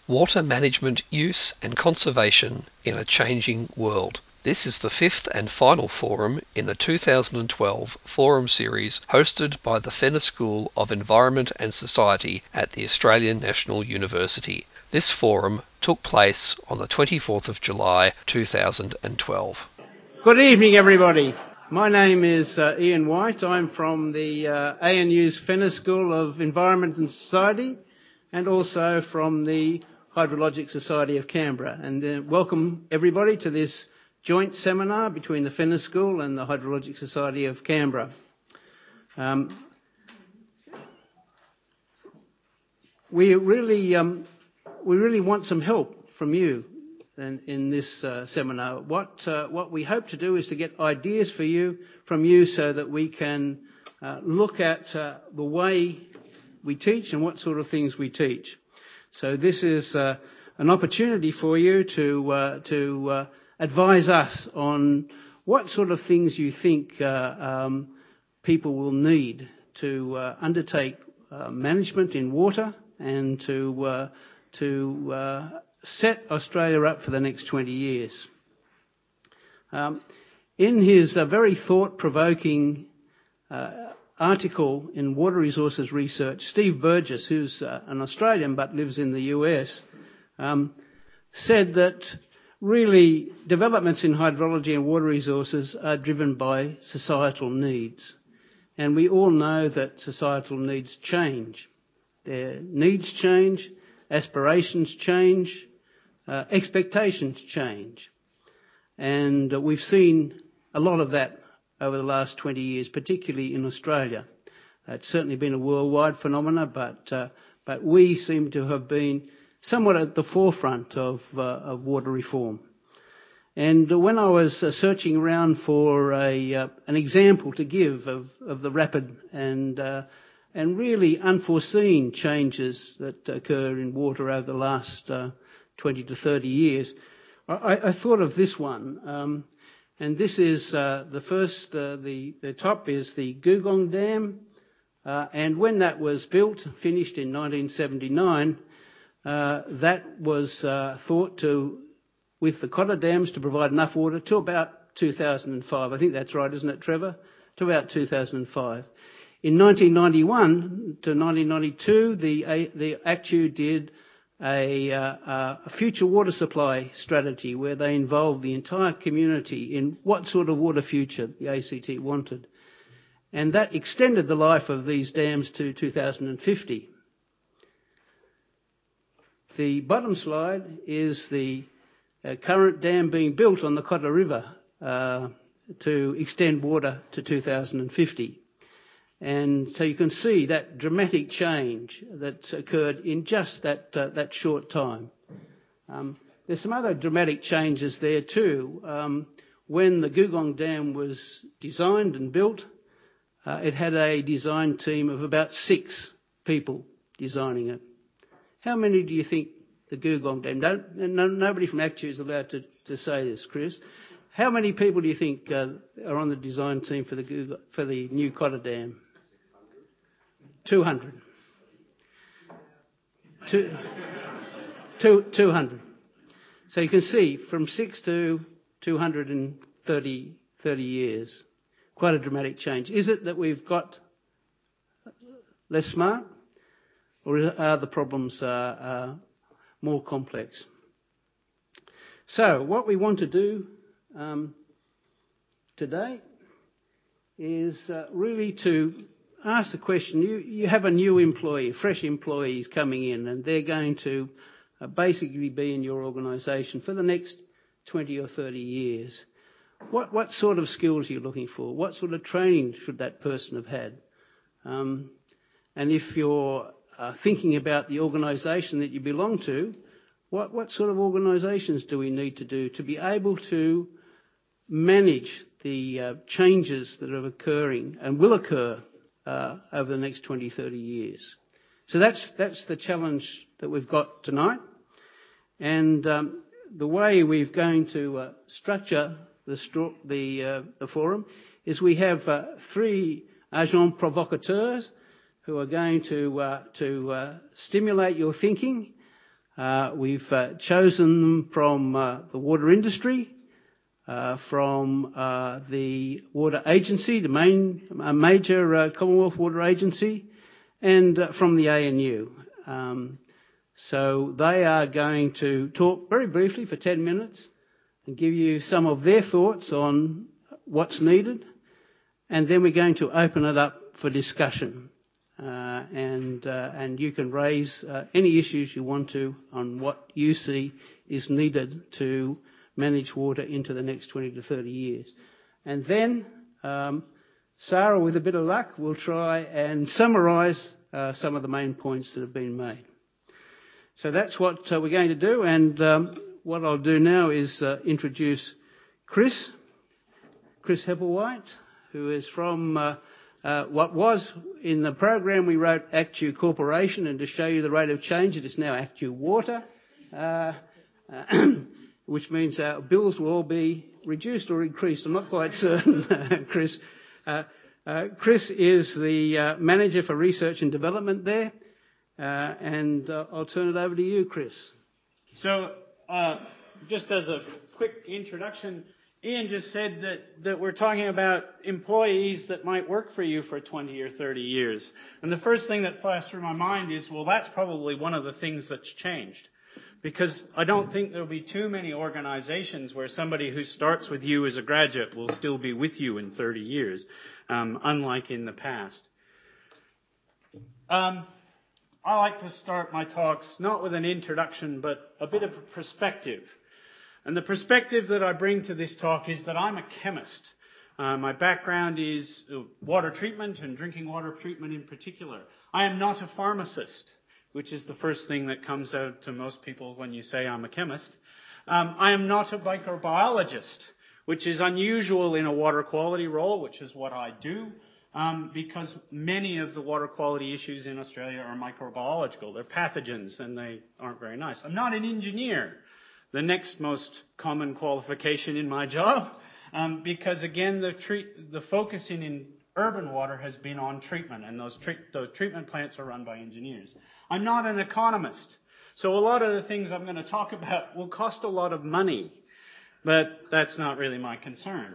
Water Management Use and Conservation in a Changing World. This is the fifth and final forum in the 2012 forum series hosted by the Fenner School of Environment and Society at the Australian National University. This forum took place on the 24th of July 2012. Good evening, everybody. My name is Ian White. I'm from the ANU's Fenner School of Environment and Society and also from the Hydrologic Society of Canberra. And welcome everybody to this joint seminar between the Fenner School and the Hydrologic Society of Canberra. We really want some help from you in this seminar. What we hope to do is to get ideas from you so that we can look at the way we teach and what sort of things we teach. So this is an opportunity for you to advise us on what sort of things you think people will need to undertake management in water and to set Australia up for the next 20 years. In his very thought-provoking article in Water Resources Research, Steve Burgess, who's an Australian but lives in the US, said that really developments in hydrology and water resources are driven by societal needs. And we all know that societal needs change. Their needs change, aspirations change, expectations change. And we've seen a lot of that over the last 20 years, particularly in Australia. It's certainly been a worldwide phenomenon, but we seem to have been somewhat at the forefront of water reform. And when I was searching around for an example to give of the rapid and really unforeseen changes that occur in water over the last 20 to 30 years, I thought of this one. And this is the first, the top is the Googong Dam. And when that was built, finished in 1979, that was thought to, with the Cotter dams, to provide enough water to about 2005. I think that's right, isn't it, Trevor? To about 2005. In 1991 to 1992, the ACTU did a future water supply strategy where they involved the entire community in what sort of water future the ACT wanted. And that extended the life of these dams to 2050. The bottom slide is the current dam being built on the Cotter River to extend water to 2050. And so you can see that dramatic change that's occurred in just that short time. There's some other dramatic changes there too. When the Googong Dam was designed and built, it had a design team of about 6 people designing it. How many do you think the Googong Dam? Nobody from ACTU is allowed to say this, Chris. How many people do you think are on the design team for the new Cotter Dam? 200. 200. So you can see from 6 to 230 years. Quite a dramatic change. Is it that we've got less smart, or are the problems more complex? So what we want to do today is really to ask the question. You have a new employee, fresh employees coming in, and they're going to basically be in your organisation for the next 20 or 30 years. What sort of skills are you looking for? What sort of training should that person have had? And if you're thinking about the organisation that you belong to, what sort of organisations do we need to do to be able to manage the changes that are occurring and will occur over the next 20, 30 years? So that's the challenge that we've got tonight. And the way we're going to structure the forum is we have 3 agents provocateurs who are going to stimulate your thinking We've chosen them from the water industry, from the water agency, the major Commonwealth Water Agency, and from the ANU. So they are going to talk very briefly for 10 minutes and give you some of their thoughts on what's needed, and then we're going to open it up for discussion. And you can raise any issues you want to on what you see is needed to manage water into the next 20 to 30 years. And then Sarah, with a bit of luck, will try and summarise some of the main points that have been made. So that's what we're going to do, and what I'll do now is introduce Chris Hepplewhite, who is from what was in the program we wrote Actu Corporation, and to show you the rate of change, it is now Actu Water, which means our bills will all be reduced or increased. I'm not quite certain, Chris. Chris is the manager for research and development there, and I'll turn it over to you, Chris. So, just as a quick introduction, Ian just said that we're talking about employees that might work for you for 20 or 30 years. And the first thing that flashed through my mind is, well, that's probably one of the things that's changed. Because I don't think there'll be too many organizations where somebody who starts with you as a graduate will still be with you in 30 years, unlike in the past. I like to start my talks not with an introduction, but a bit of a perspective. And the perspective that I bring to this talk is that I'm a chemist. My background is water treatment and drinking water treatment in particular. I am not a pharmacist, which is the first thing that comes out to most people when you say I'm a chemist. I am not a microbiologist, which is unusual in a water quality role, which is what I do, because many of the water quality issues in Australia are microbiological. They're pathogens and they aren't very nice. I'm not an engineer, the next most common qualification in my job, because again, the focus in urban water has been on treatment, and those treatment plants are run by engineers. I'm not an economist, so a lot of the things I'm going to talk about will cost a lot of money, but that's not really my concern.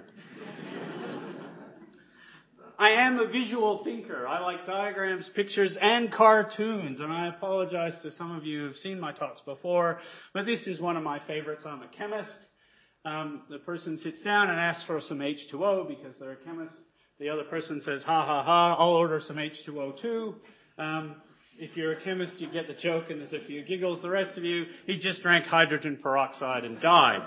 I am a visual thinker. I like diagrams, pictures, and cartoons, and I apologize to some of you who've seen my talks before, but this is one of my favorites. I'm a chemist. The person sits down and asks for some H2O because they're a chemist. The other person says, ha, ha, ha, I'll order some H2O too. If you're a chemist, you get the joke, and there's a few giggles. The rest of you, he just drank hydrogen peroxide and died.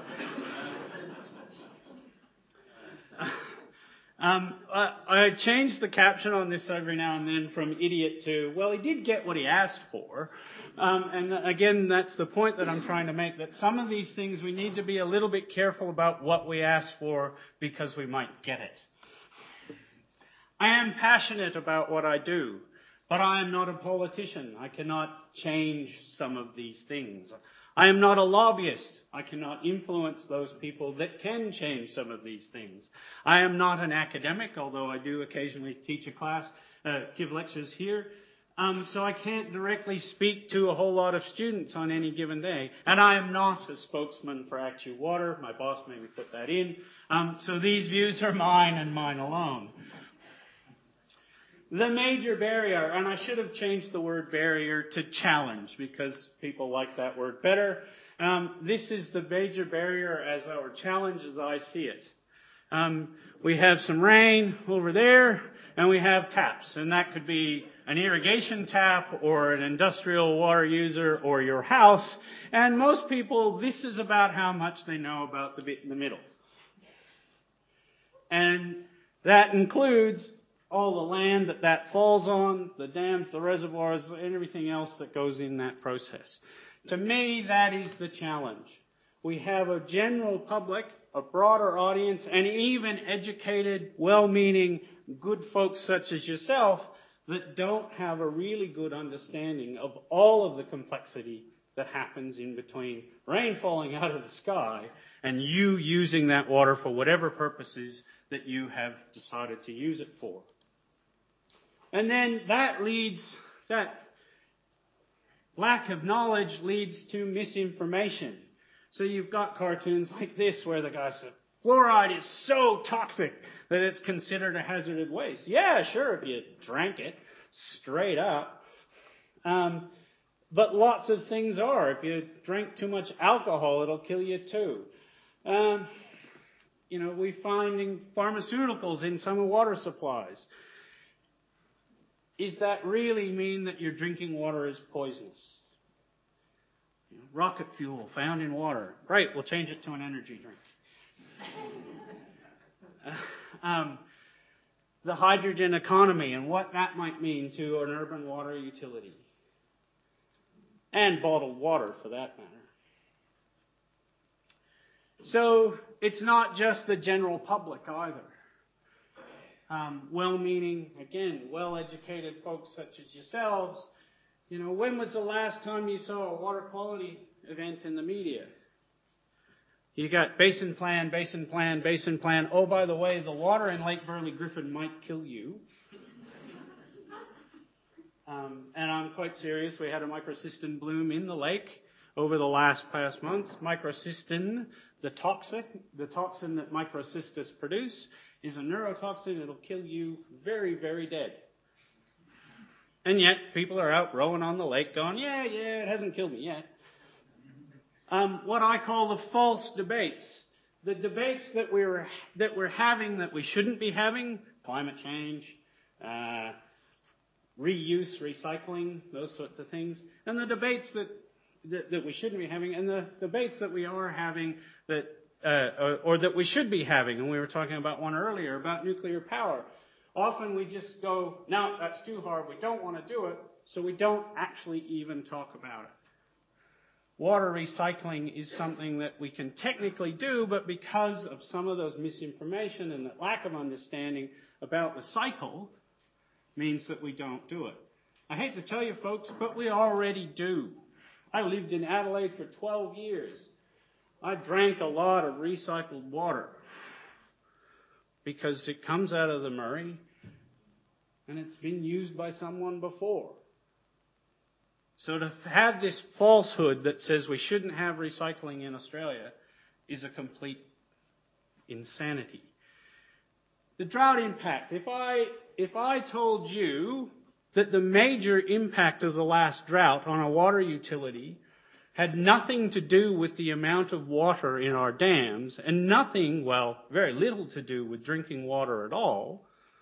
I change the caption on this every now and then from idiot to, well, he did get what he asked for. And again, that's the point that I'm trying to make, that some of these things we need to be a little bit careful about what we ask for because we might get it. I am passionate about what I do, but I am not a politician. I cannot change some of these things. I am not a lobbyist. I cannot influence those people that can change some of these things. I am not an academic, although I do occasionally teach a class, give lectures here. So I can't directly speak to a whole lot of students on any given day. And I am not a spokesman for Actu Water. My boss made me put that in. So these views are mine and mine alone. The major barrier, and I should have changed the word barrier to challenge because people like that word better. This is the major barrier as our challenge as I see it. We have some rain over there and we have taps, and that could be an irrigation tap or an industrial water user or your house. And most people, this is about how much they know about the bit in the middle. And that includes all the land that falls on, the dams, the reservoirs, and everything else that goes in that process. To me, that is the challenge. We have a general public, a broader audience, and even educated, well-meaning, good folks such as yourself that don't have a really good understanding of all of the complexity that happens in between rain falling out of the sky and you using that water for whatever purposes that you have decided to use it for. And then that Lack of knowledge leads to misinformation. So you've got cartoons like this where the guy said, fluoride is so toxic that it's considered a hazardous waste. Yeah, sure, if you drank it straight up. But lots of things are. If you drink too much alcohol, it'll kill you too. We're finding pharmaceuticals in some water supplies. Does that really mean that your drinking water is poisonous? Rocket fuel found in water. Great, we'll change it to an energy drink. The hydrogen economy and what that might mean to an urban water utility. And bottled water, for that matter. So, it's not just the general public either. Well-meaning, again, well-educated folks such as yourselves. When was the last time you saw a water quality event in the media? You got basin plan, basin plan, basin plan. Oh, by the way, the water in Lake Burley Griffin might kill you. And I'm quite serious. We had a microcystin bloom in the lake over the past month. Microcystin, the toxin that microcystis produce, is a neurotoxin. It'll kill you very, very dead. And yet, people are out rowing on the lake going, yeah, it hasn't killed me yet. What I call the false debates. The debates that we're having that we shouldn't be having, climate change, reuse, recycling, those sorts of things. And the debates that we shouldn't be having, and the debates that we are having or that we should be having, and we were talking about one earlier, about nuclear power. Often we just go, no, that's too hard, we don't want to do it, so we don't actually even talk about it. Water recycling is something that we can technically do, but because of some of those misinformation and that lack of understanding about the cycle, means that we don't do it. I hate to tell you folks, but we already do. I lived in Adelaide for 12 years. I drank a lot of recycled water because it comes out of the Murray and it's been used by someone before. So to have this falsehood that says we shouldn't have recycling in Australia is a complete insanity. The drought impact. If I told you that the major impact of the last drought on a water utility had nothing to do with the amount of water in our dams and very little to do with drinking water at all,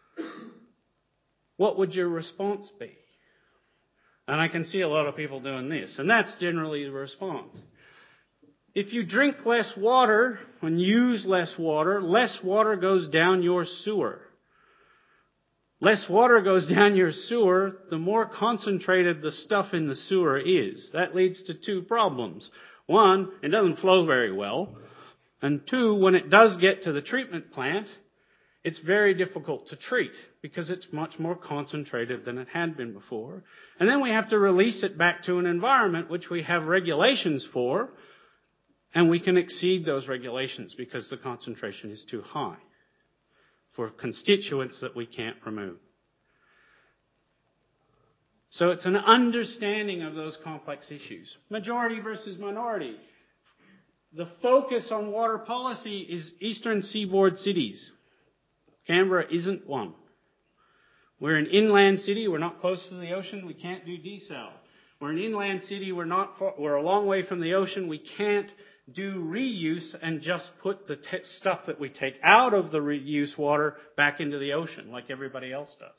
what would your response be? And I can see a lot of people doing this, and that's generally the response. If you drink less water and use less water goes down your sewer. Less water goes down your sewer, the more concentrated the stuff in the sewer is. That leads to two problems. One, it doesn't flow very well. And two, when it does get to the treatment plant, it's very difficult to treat because it's much more concentrated than it had been before. And then we have to release it back to an environment which we have regulations for, and we can exceed those regulations because the concentration is too high for constituents that we can't remove. So it's an understanding of those complex issues. Majority versus minority. The focus on water policy is eastern seaboard cities. Canberra isn't one. We're an inland city. We're not close to the ocean. We can't do desal. We're an inland city. We're a long way from the ocean. We can't do reuse and just put the stuff that we take out of the reuse water back into the ocean like everybody else does.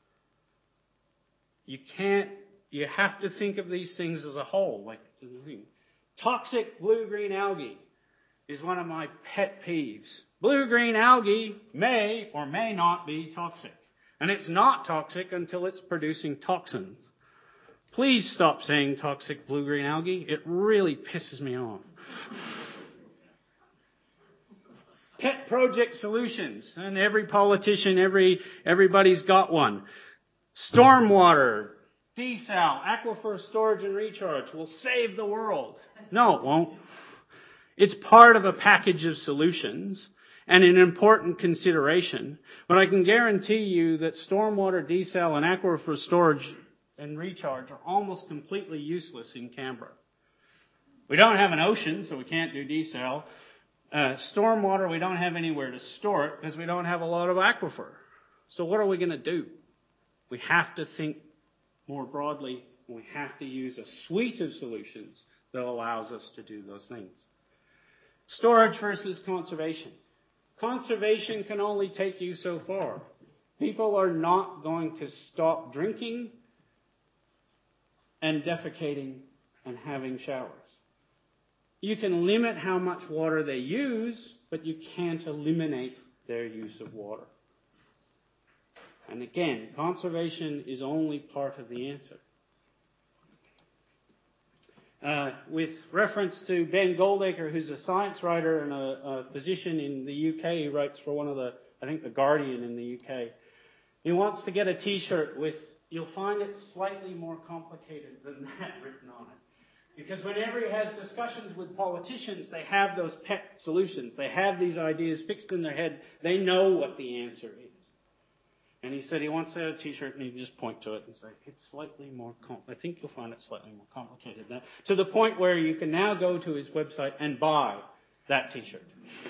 You have to think of these things as a whole. Toxic blue-green algae is one of my pet peeves. Blue-green algae may or may not be toxic. And it's not toxic until it's producing toxins. Please stop saying toxic blue-green algae. It really pisses me off. Pet project solutions. And every politician, everybody's got one. Stormwater, desal, aquifer storage and recharge will save the world. No, it won't. It's part of a package of solutions and an important consideration. But I can guarantee you that stormwater, desal, and aquifer storage and recharge are almost completely useless in Canberra. We don't have an ocean, so we can't do desal. Stormwater, we don't have anywhere to store it because we don't have a lot of aquifer. So what are we going to do? We have to think more broadly, and we have to use a suite of solutions that allows us to do those things. Storage versus conservation. Conservation can only take you so far. People are not going to stop drinking and defecating and having showers. You can limit how much water they use, but you can't eliminate their use of water. And again, conservation is only part of the answer. With reference to Ben Goldacre, who's a science writer and a physician in the UK, he writes for one of the, I think, The Guardian in the UK. He wants to get a T-shirt with, you'll find it slightly more complicated than that written on it. Because whenever he has discussions with politicians, they have those pet solutions. They have these ideas fixed in their head. They know what the answer is. And he said he wants to have a T-shirt and he'd just point to it and say, it's slightly more I think you'll find it slightly more complicated than that. To the point where you can now go to his website and buy that T-shirt.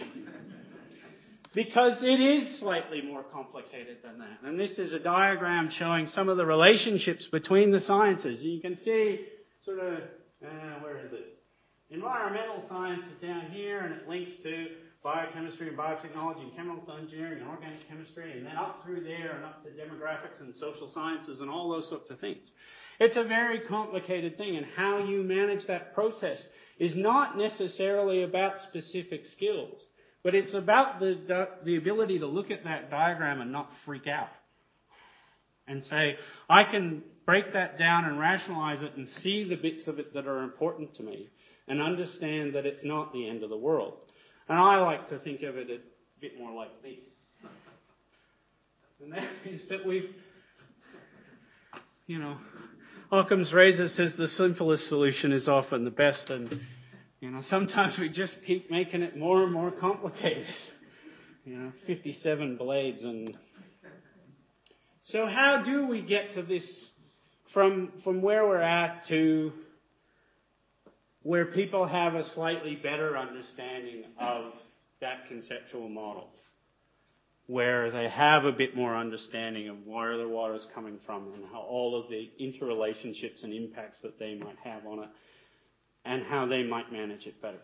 Because it is slightly more complicated than that. And this is a diagram showing some of the relationships between the sciences. You can see sort of, where is it? Environmental science is down here, and it links to biochemistry and biotechnology and chemical engineering and organic chemistry, and then up through there and up to demographics and social sciences and all those sorts of things. It's a very complicated thing, and how you manage that process is not necessarily about specific skills, but it's about the ability to look at that diagram and not freak out. And say, I can break that down and rationalize it and see the bits of it that are important to me and understand that it's not the end of the world. And I like to think of it a bit more like this. And that is that Occam's razor says the simplest solution is often the best, and, sometimes we just keep making it more and more complicated. 57 blades and... So how do we get to this, from where we're at to where people have a slightly better understanding of that conceptual model, where they have a bit more understanding of where the water is coming from and how all of the interrelationships and impacts that they might have on it and how they might manage it better?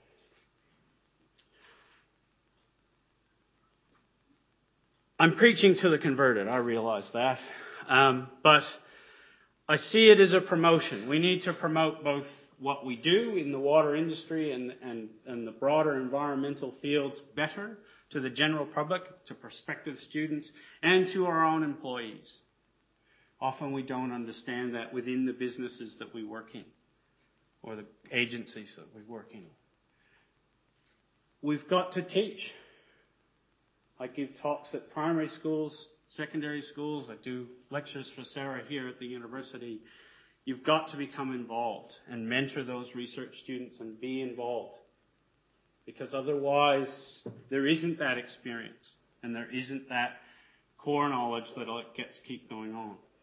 I'm preaching to the converted, I realize that. But I see it as a promotion. We need to promote both what we do in the water industry and the broader environmental fields better to the general public, to prospective students, and to our own employees. Often we don't understand that within the businesses that we work in, or the agencies that we work in. We've got to teach. I give talks at primary schools, secondary schools. I do lectures for Sarah here at the university. You've got to become involved and mentor those research students and be involved. Because otherwise, there isn't that experience and there isn't that core knowledge that keep going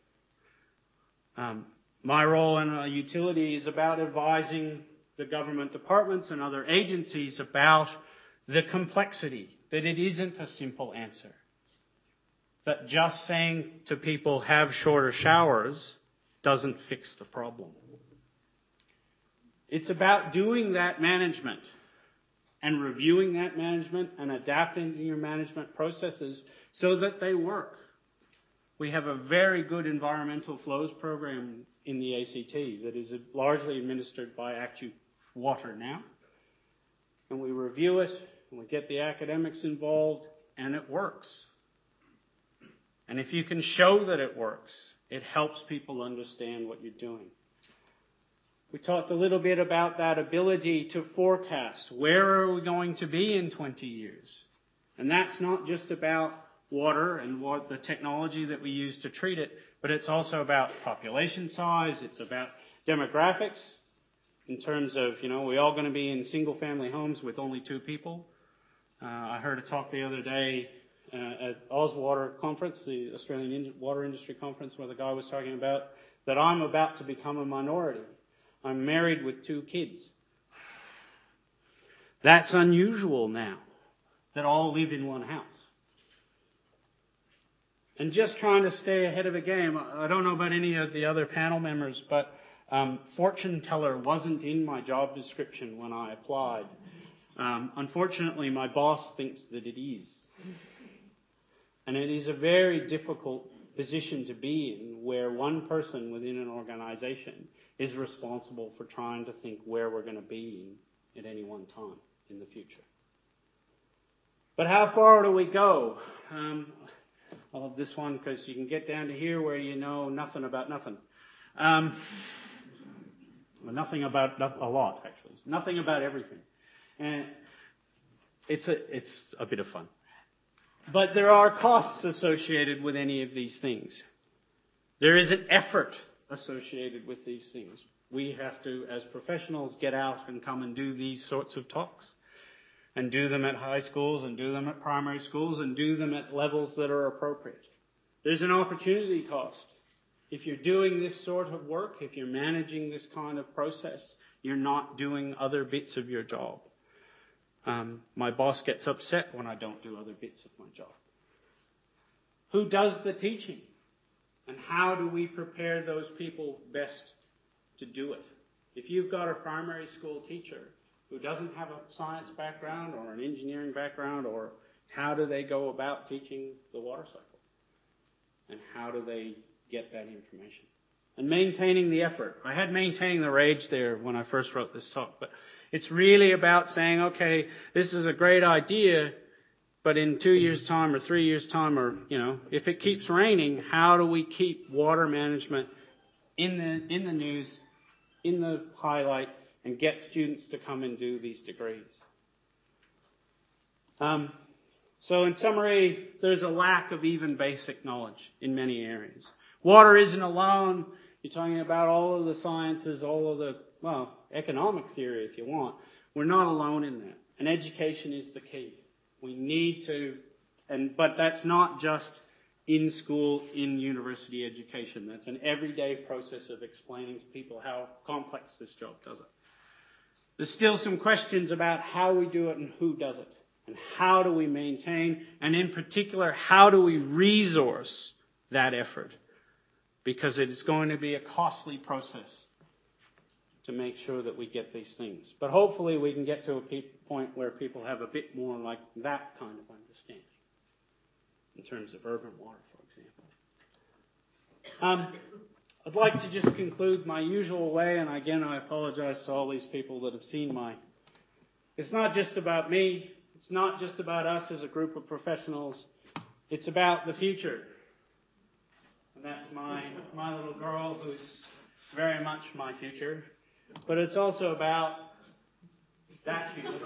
on. My role in a utility is about advising the government departments and other agencies about the complexity, that it isn't a simple answer. That just saying to people, have shorter showers, doesn't fix the problem. It's about doing that management and reviewing that management and adapting your management processes so that they work. We have a very good environmental flows program in the ACT that is largely administered by ActuWater now. And we review it, and we get the academics involved, and it works. And if you can show that it works, it helps people understand what you're doing. We talked a little bit about that ability to forecast. Where are we going to be in 20 years? And that's not just about water and what the technology that we use to treat it, but it's also about population size. It's about demographics in terms of, we're all going to be in single-family homes with only 2 people. I heard a talk the other day at AusWater Conference, the Australian Water Industry Conference, where the guy was talking about that I'm about to become a minority. I'm married with 2 kids. That's unusual now, that all live in one house. And just trying to stay ahead of the game, I don't know about any of the other panel members, but fortune teller wasn't in my job description when I applied. Unfortunately, my boss thinks that it is. And it is a very difficult position to be in, where one person within an organization is responsible for trying to think where we're going to be in at any one time in the future. But how far do we go? I love this one because you can get down to here where you know nothing about nothing. Well, nothing about a lot, actually. Nothing about everything. And it's a bit of fun. But there are costs associated with any of these things. There is an effort associated with these things. We have to, as professionals, get out and come and do these sorts of talks. And do them at high schools, and do them at primary schools, and do them at levels that are appropriate. There's an opportunity cost. If you're doing this sort of work, if you're managing this kind of process, you're not doing other bits of your job. My boss gets upset when I don't do other bits of my job. Who does the teaching? And how do we prepare those people best to do it? If you've got a primary school teacher who doesn't have a science background or an engineering background, or how do they go about teaching the water cycle? And how do they get that information? And maintaining the effort. I had maintaining the rage there when I first wrote this talk, but it's really about saying, okay, this is a great idea, but in 2 years' time or 3 years' time, or, if it keeps raining, how do we keep water management in the news, in the highlight, and get students to come and do these degrees? So in summary, there's a lack of even basic knowledge in many areas. Water isn't alone. You're talking about all of the sciences, all of the, economic theory if you want. We're not alone in that. And education is the key. We need to, but that's not just in school, in university education. That's an everyday process of explaining to people how complex this job does it. There's still some questions about how we do it and who does it. And how do we maintain, and in particular, how do we resource that effort? Because it is going to be a costly process to make sure that we get these things. But hopefully we can get to a point where people have a bit more like that kind of understanding in terms of urban water, for example. I'd like to just conclude my usual way, and again I apologize to all these people that have seen it's not just about me, it's not just about us as a group of professionals, it's about the future. And that's my little girl who's very much my future. But it's also about that future.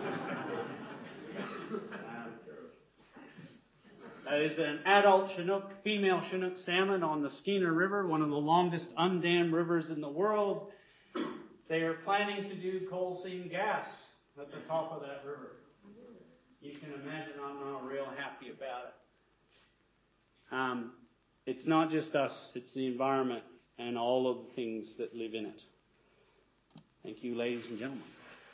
There is an adult Chinook, female Chinook salmon on the Skeena River, one of the longest undammed rivers in the world. They are planning to do coal seam gas at the top of that river. You can imagine I'm not real happy about it. It's not just us, it's the environment and all of the things that live in it. Thank you, ladies and gentlemen.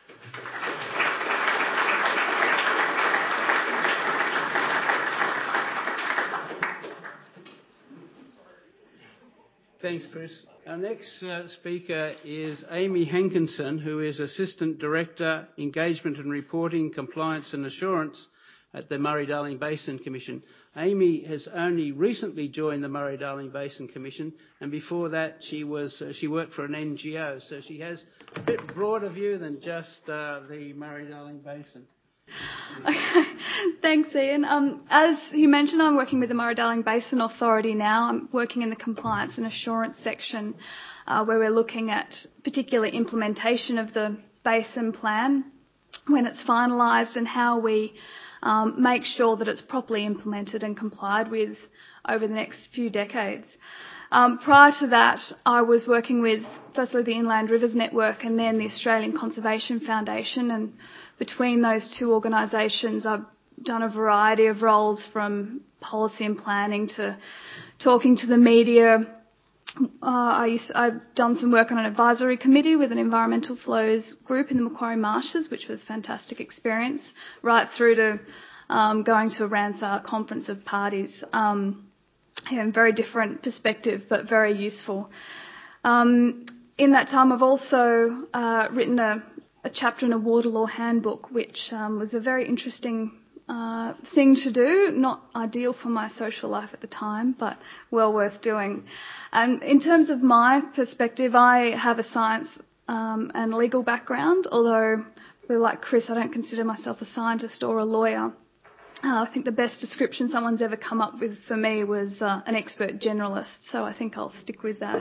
Thanks, Chris. Our next speaker is Amy Hankinson, who is Assistant Director, Engagement and Reporting, Compliance and Assurance at the Murray-Darling Basin Commission. Amy has only recently joined the Murray-Darling Basin Commission, and before that she worked for an NGO, so she has a bit broader view than just the Murray-Darling Basin. Thanks, Ian. As you mentioned, I'm working with the Murray-Darling Basin Authority now. I'm working in the Compliance and Assurance section, where we're looking at particular implementation of the Basin Plan when it's finalised, and how we make sure that it's properly implemented and complied with over the next few decades. Prior to that, I was working with firstly the Inland Rivers Network and then the Australian Conservation Foundation, and between those two organisations I've done a variety of roles, from policy and planning to talking to the media, I've done some work on an advisory committee with an environmental flows group in the Macquarie Marshes, which was a fantastic experience, right through to going to a Ramsar conference of parties. Very different perspective, but very useful. In that time, I've also written a chapter in a water law handbook, which was a very interesting thing to do. Not ideal for my social life at the time, but well worth doing. And in terms of my perspective, I have a science and legal background, although, like Chris, I don't consider myself a scientist or a lawyer. I think the best description someone's ever come up with for me was an expert generalist, so I think I'll stick with that.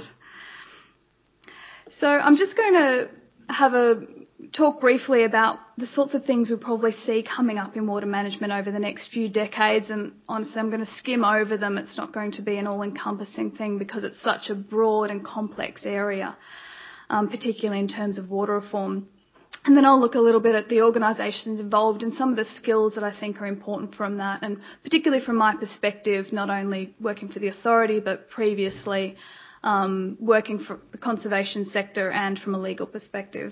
So I'm just going to talk briefly about the sorts of things we'll probably see coming up in water management over the next few decades, and honestly I'm going to skim over them. It's not going to be an all-encompassing thing because it's such a broad and complex area, particularly in terms of water reform. And then I'll look a little bit at the organisations involved and some of the skills that I think are important from that, and particularly from my perspective, not only working for the authority but previously working for the conservation sector and from a legal perspective.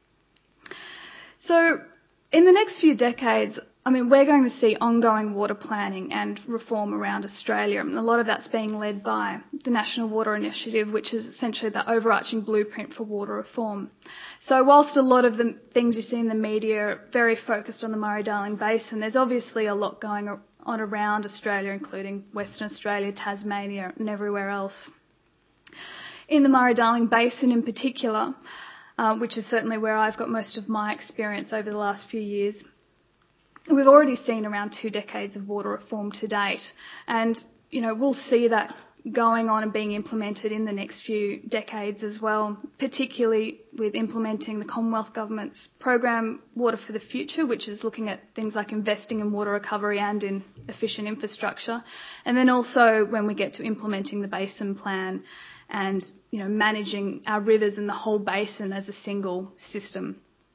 So in the next few decades, we're going to see ongoing water planning and reform around Australia. And a lot of that's being led by the National Water Initiative, which is essentially the overarching blueprint for water reform. So whilst a lot of the things you see in the media are very focused on the Murray-Darling Basin, there's obviously a lot going on around Australia, including Western Australia, Tasmania and everywhere else. In the Murray-Darling Basin in particular, which is certainly where I've got most of my experience over the last few years, we've already seen around 2 decades of water reform to date, and we'll see that going on and being implemented in the next few decades as well, particularly with implementing the Commonwealth Government's program Water for the Future, which is looking at things like investing in water recovery and in efficient infrastructure, and then also when we get to implementing the Basin Plan and managing our rivers and the whole basin as a single system.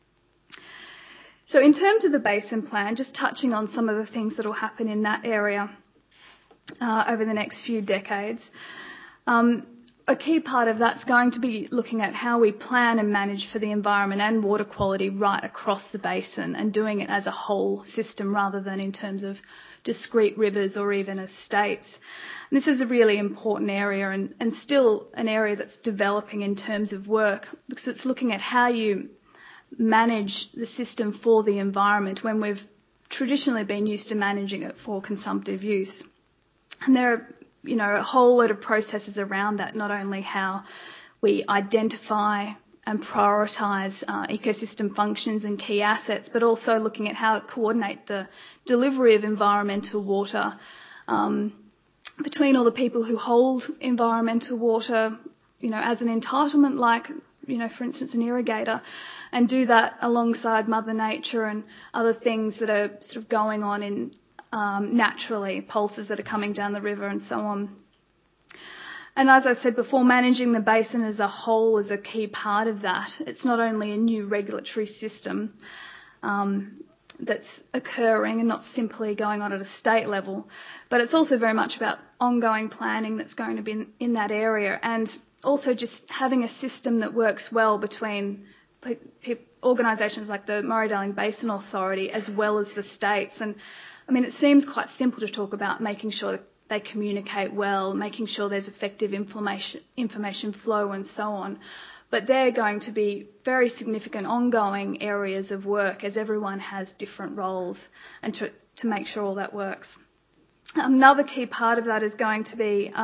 So in terms of the Basin Plan, just touching on some of the things that will happen in that area over the next few decades, a key part of that's going to be looking at how we plan and manage for the environment and water quality right across the basin, and doing it as a whole system rather than in terms of discrete rivers or even as states. And this is a really important area and still an area that's developing in terms of work, because it's looking at how you manage the system for the environment when we've traditionally been used to managing it for consumptive use. And there are, a whole lot of processes around that, not only how we identify and prioritise ecosystem functions and key assets, but also looking at how to coordinate the delivery of environmental water between all the people who hold environmental water, as an entitlement, like, for instance, an irrigator, and do that alongside Mother Nature and other things that are sort of going on in naturally, pulses that are coming down the river and so on. And as I said before, managing the basin as a whole is a key part of that. It's not only a new regulatory system that's occurring and not simply going on at a state level, but it's also very much about ongoing planning that's going to be in that area, and also just having a system that works well between organisations like the Murray-Darling Basin Authority as well as the states. And it seems quite simple to talk about making sure that they communicate well, making sure there's effective information flow and so on. But they're going to be very significant ongoing areas of work, as everyone has different roles, and to make sure all that works. Another key part of that is going to be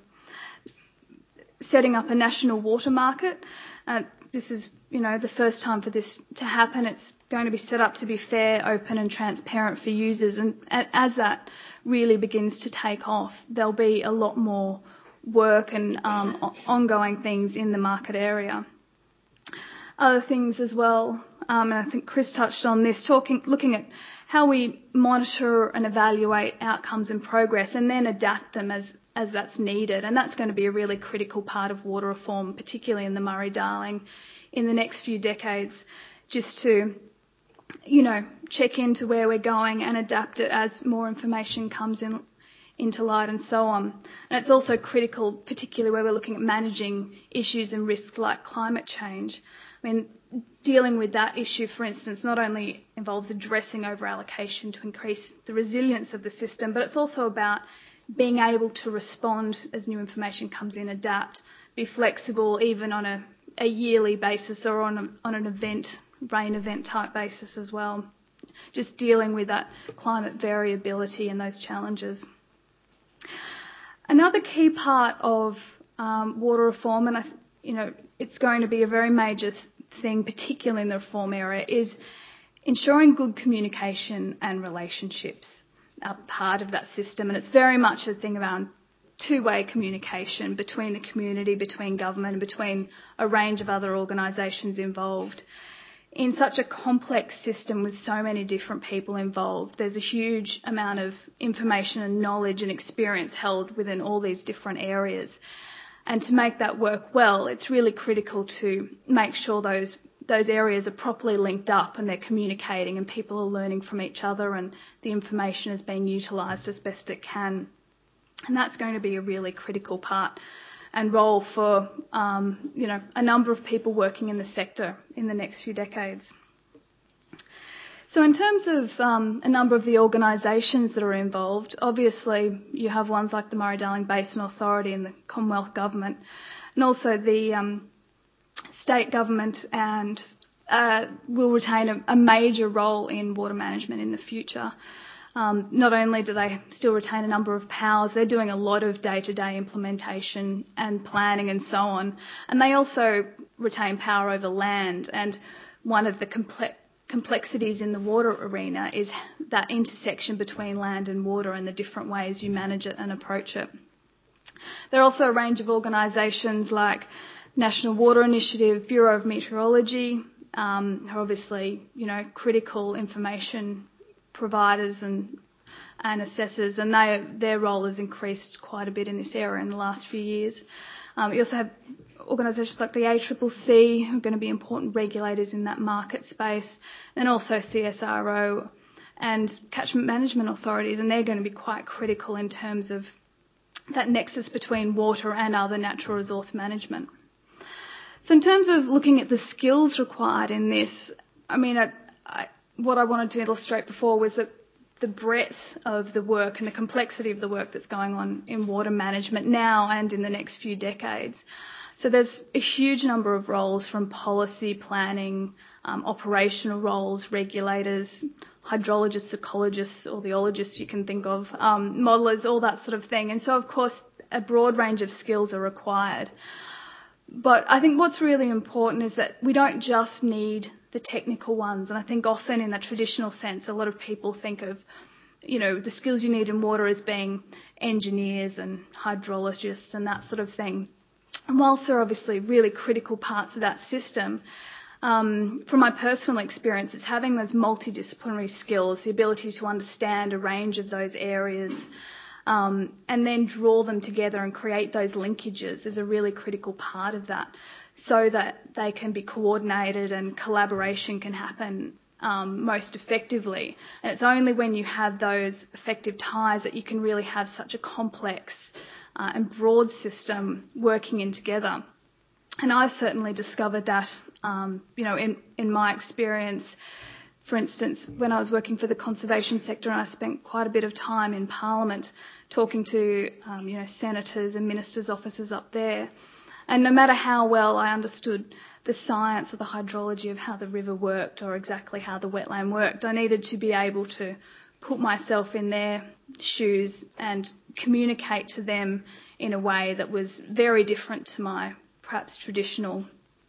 setting up a national water market. This is, the first time for this to happen. It's going to be set up to be fair, open and transparent for users. And as that really begins to take off, there'll be a lot more work and ongoing things in the market area. Other things as well, and I think Chris touched on this, looking at how we monitor and evaluate outcomes and progress and then adapt them as that's needed. And that's going to be a really critical part of water reform, particularly in the Murray-Darling in the next few decades, just to, check into where we're going and adapt it as more information comes into light and so on. And it's also critical, particularly where we're looking at managing issues and risks like climate change. I mean, dealing with that issue, for instance, not only involves addressing over-allocation to increase the resilience of the system, but it's also about being able to respond as new information comes in, adapt, be flexible even on a yearly basis or on an rain event type basis as well. Just dealing with that climate variability and those challenges. Another key part of water reform, and it's going to be a very major thing, particularly in the reform area, is ensuring good communication and relationships are part of that system. And it's very much a thing around two-way communication between the community, between government, and between a range of other organisations involved. In such a complex system with so many different people involved, there's a huge amount of information and knowledge and experience held within all these different areas. And to make that work well, it's really critical to make sure those areas are properly linked up and they're communicating and people are learning from each other and the information is being utilised as best it can. And that's going to be a really critical part and role for, a number of people working in the sector in the next few decades. So in terms of a number of the organisations that are involved, obviously you have ones like the Murray-Darling Basin Authority and the Commonwealth Government, and also the state government and will retain a major role in water management in the future. Not only do they still retain a number of powers, they're doing a lot of day-to-day implementation and planning and so on. And they also retain power over land. And one of the complexities in the water arena is that intersection between land and water and the different ways you manage it and approach it. There are also a range of organisations like National Water Initiative, Bureau of Meteorology, who are obviously, critical information providers and assessors, and their role has increased quite a bit in this area in the last few years. You also have organisations like the ACCC, who are going to be important regulators in that market space, and also CSRO and catchment management authorities, and they're going to be quite critical in terms of that nexus between water and other natural resource management. So in terms of looking at the skills required in this, what I wanted to illustrate before was that the breadth of the work and the complexity of the work that's going on in water management now and in the next few decades. So there's a huge number of roles, from policy, planning, operational roles, regulators, hydrologists, ecologists, or the ologists you can think of, modellers, all that sort of thing. And so, of course, a broad range of skills are required. But I think what's really important is that we don't just need the technical ones. And I think often in the traditional sense, a lot of people think of, the skills you need in water as being engineers and hydrologists and that sort of thing. And whilst they're obviously really critical parts of that system, from my personal experience, it's having those multidisciplinary skills, the ability to understand a range of those areas, and then draw them together and create those linkages is a really critical part of that, so that they can be coordinated and collaboration can happen most effectively. And it's only when you have those effective ties that you can really have such a complex and broad system working in together. And I've certainly discovered that, in my experience. For instance, when I was working for the conservation sector, and I spent quite a bit of time in Parliament talking to, senators and ministers' offices up there. And no matter how well I understood the science or the hydrology of how the river worked or exactly how the wetland worked, I needed to be able to put myself in their shoes and communicate to them in a way that was very different to my perhaps traditional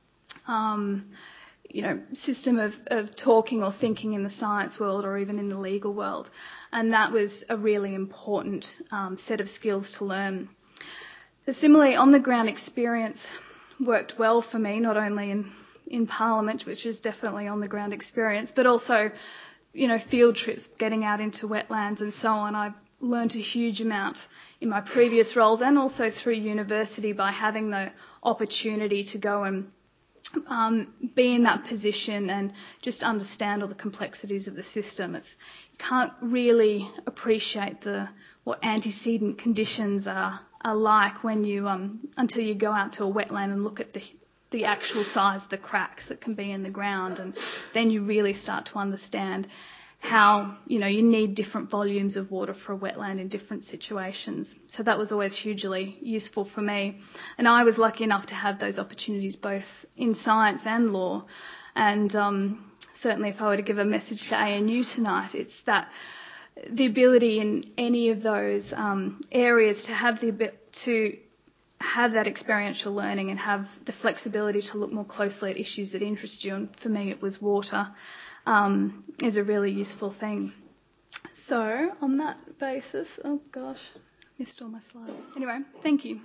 system of talking or thinking in the science world or even in the legal world. And that was a really important set of skills to learn. So similarly, on-the-ground experience worked well for me, not only in Parliament, which is definitely on-the-ground experience, but also, field trips, getting out into wetlands and so on. I learned a huge amount in my previous roles and also through university by having the opportunity to go and be in that position and just understand all the complexities of the system. You can't really appreciate what antecedent conditions are like when you until you go out to a wetland and look at the actual size of the cracks that can be in the ground, and then you really start to understand how, you need different volumes of water for a wetland in different situations. So that was always hugely useful for me. And I was lucky enough to have those opportunities both in science and law. And certainly if I were to give a message to ANU tonight, it's that the ability in any of those areas to have that experiential learning and have the flexibility to look more closely at issues that interest you. And for me, it was water. Is a really useful thing. So, on that basis, oh gosh, missed all my slides. Anyway, thank you.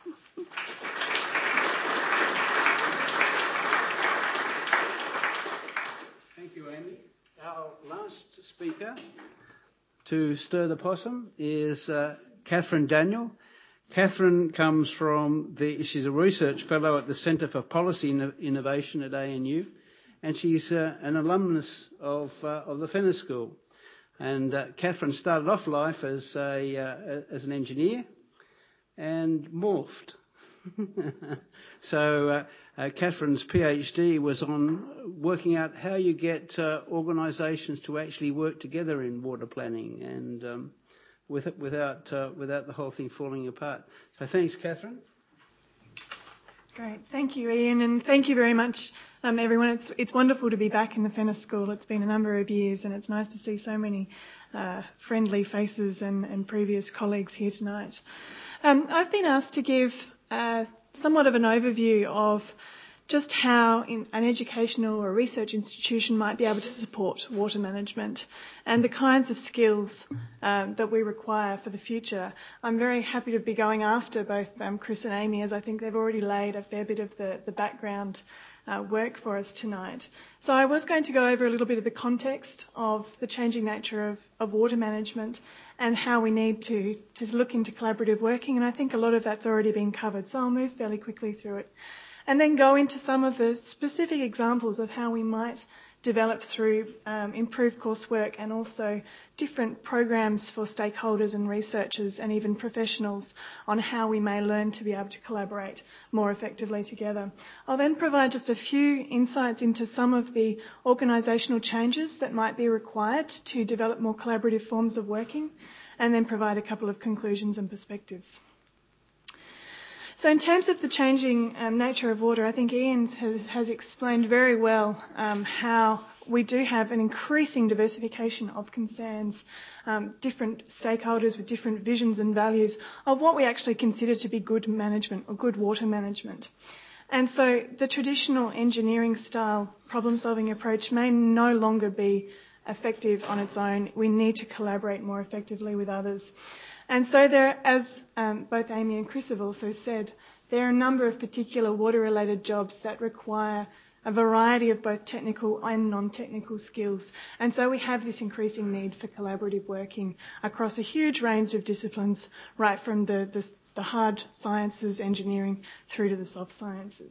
Thank you, Amy. Our last speaker to stir the possum is Catherine Daniel. Catherine comes from she's a research fellow at the Centre for Policy Innovation at ANU. And she's an alumnus of the Fenner School. And Catherine started off life as an engineer and morphed. So Catherine's PhD was on working out how you get organisations to actually work together in water planning and without the whole thing falling apart. So thanks, Catherine. Great. Thank you, Ian, and thank you very much, everyone. It's wonderful to be back in the Fenner School. It's been a number of years, and it's nice to see so many friendly faces and previous colleagues here tonight. I've been asked to give somewhat of an overview of just how an educational or research institution might be able to support water management and the kinds of skills that we require for the future. I'm very happy to be going after both Chris and Amy, as I think they've already laid a fair bit of the background work for us tonight. So I was going to go over a little bit of the context of the changing nature of water management and how we need to look into collaborative working, and I think a lot of that's already been covered, so I'll move fairly quickly through it. And then go into some of the specific examples of how we might develop through improved coursework and also different programs for stakeholders and researchers and even professionals on how we may learn to be able to collaborate more effectively together. I'll then provide just a few insights into some of the organisational changes that might be required to develop more collaborative forms of working, and then provide a couple of conclusions and perspectives. So in terms of the changing nature of water, I think Ian has explained very well how we do have an increasing diversification of concerns, different stakeholders with different visions and values of what we actually consider to be good management or good water management. And so the traditional engineering style problem-solving approach may no longer be effective on its own. We need to collaborate more effectively with others. And so there, as both Amy and Chris have also said, there are a number of particular water-related jobs that require a variety of both technical and non-technical skills. And so we have this increasing need for collaborative working across a huge range of disciplines, right from the hard sciences, engineering, through to the soft sciences.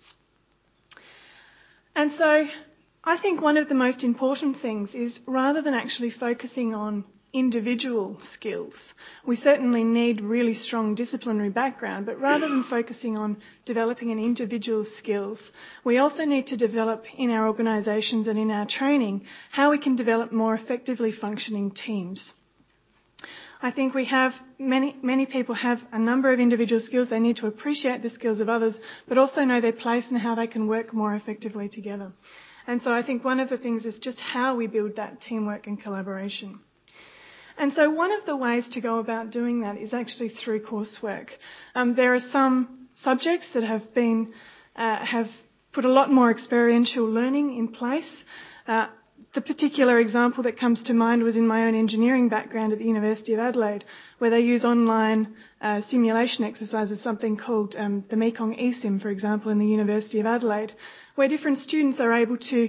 And so I think one of the most important things is, rather than actually focusing on individual skills. We certainly need really strong disciplinary background, but rather than focusing on developing an individual skills, we also need to develop in our organisations and in our training how we can develop more effectively functioning teams. I think we have, many people have a number of individual skills. They need to appreciate the skills of others, but also know their place and how they can work more effectively together. And so I think one of the things is just how we build that teamwork and collaboration. And so one of the ways to go about doing that is actually through coursework. There are some subjects that have put a lot more experiential learning in place. The particular example that comes to mind was in my own engineering background at the University of Adelaide, where they use online simulation exercises, something called the Mekong eSIM, for example, in the University of Adelaide, where different students are able to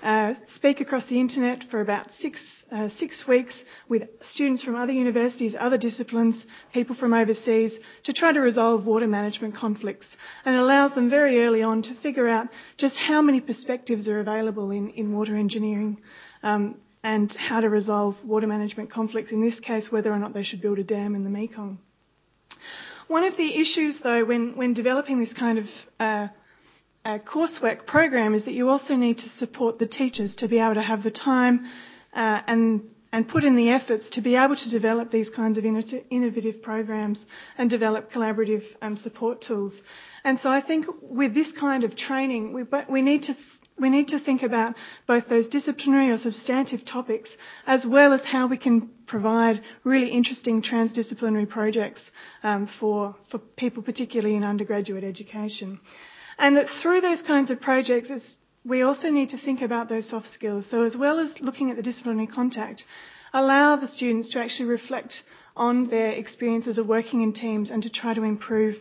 speak across the internet for about six weeks with students from other universities, other disciplines, people from overseas, to try to resolve water management conflicts. And it allows them very early on to figure out just how many perspectives are available in water engineering, and how to resolve water management conflicts, in this case whether or not they should build a dam in the Mekong. One of the issues, though, when developing this kind of coursework program is that you also need to support the teachers to be able to have the time and put in the efforts to be able to develop these kinds of innovative programs and develop collaborative support tools. And so I think with this kind of training, we need to think about both those disciplinary or substantive topics, as well as how we can provide really interesting transdisciplinary projects for people, particularly in undergraduate education. And that through those kinds of projects, we also need to think about those soft skills. So as well as looking at the disciplinary contact, allow the students to actually reflect on their experiences of working in teams and to try to improve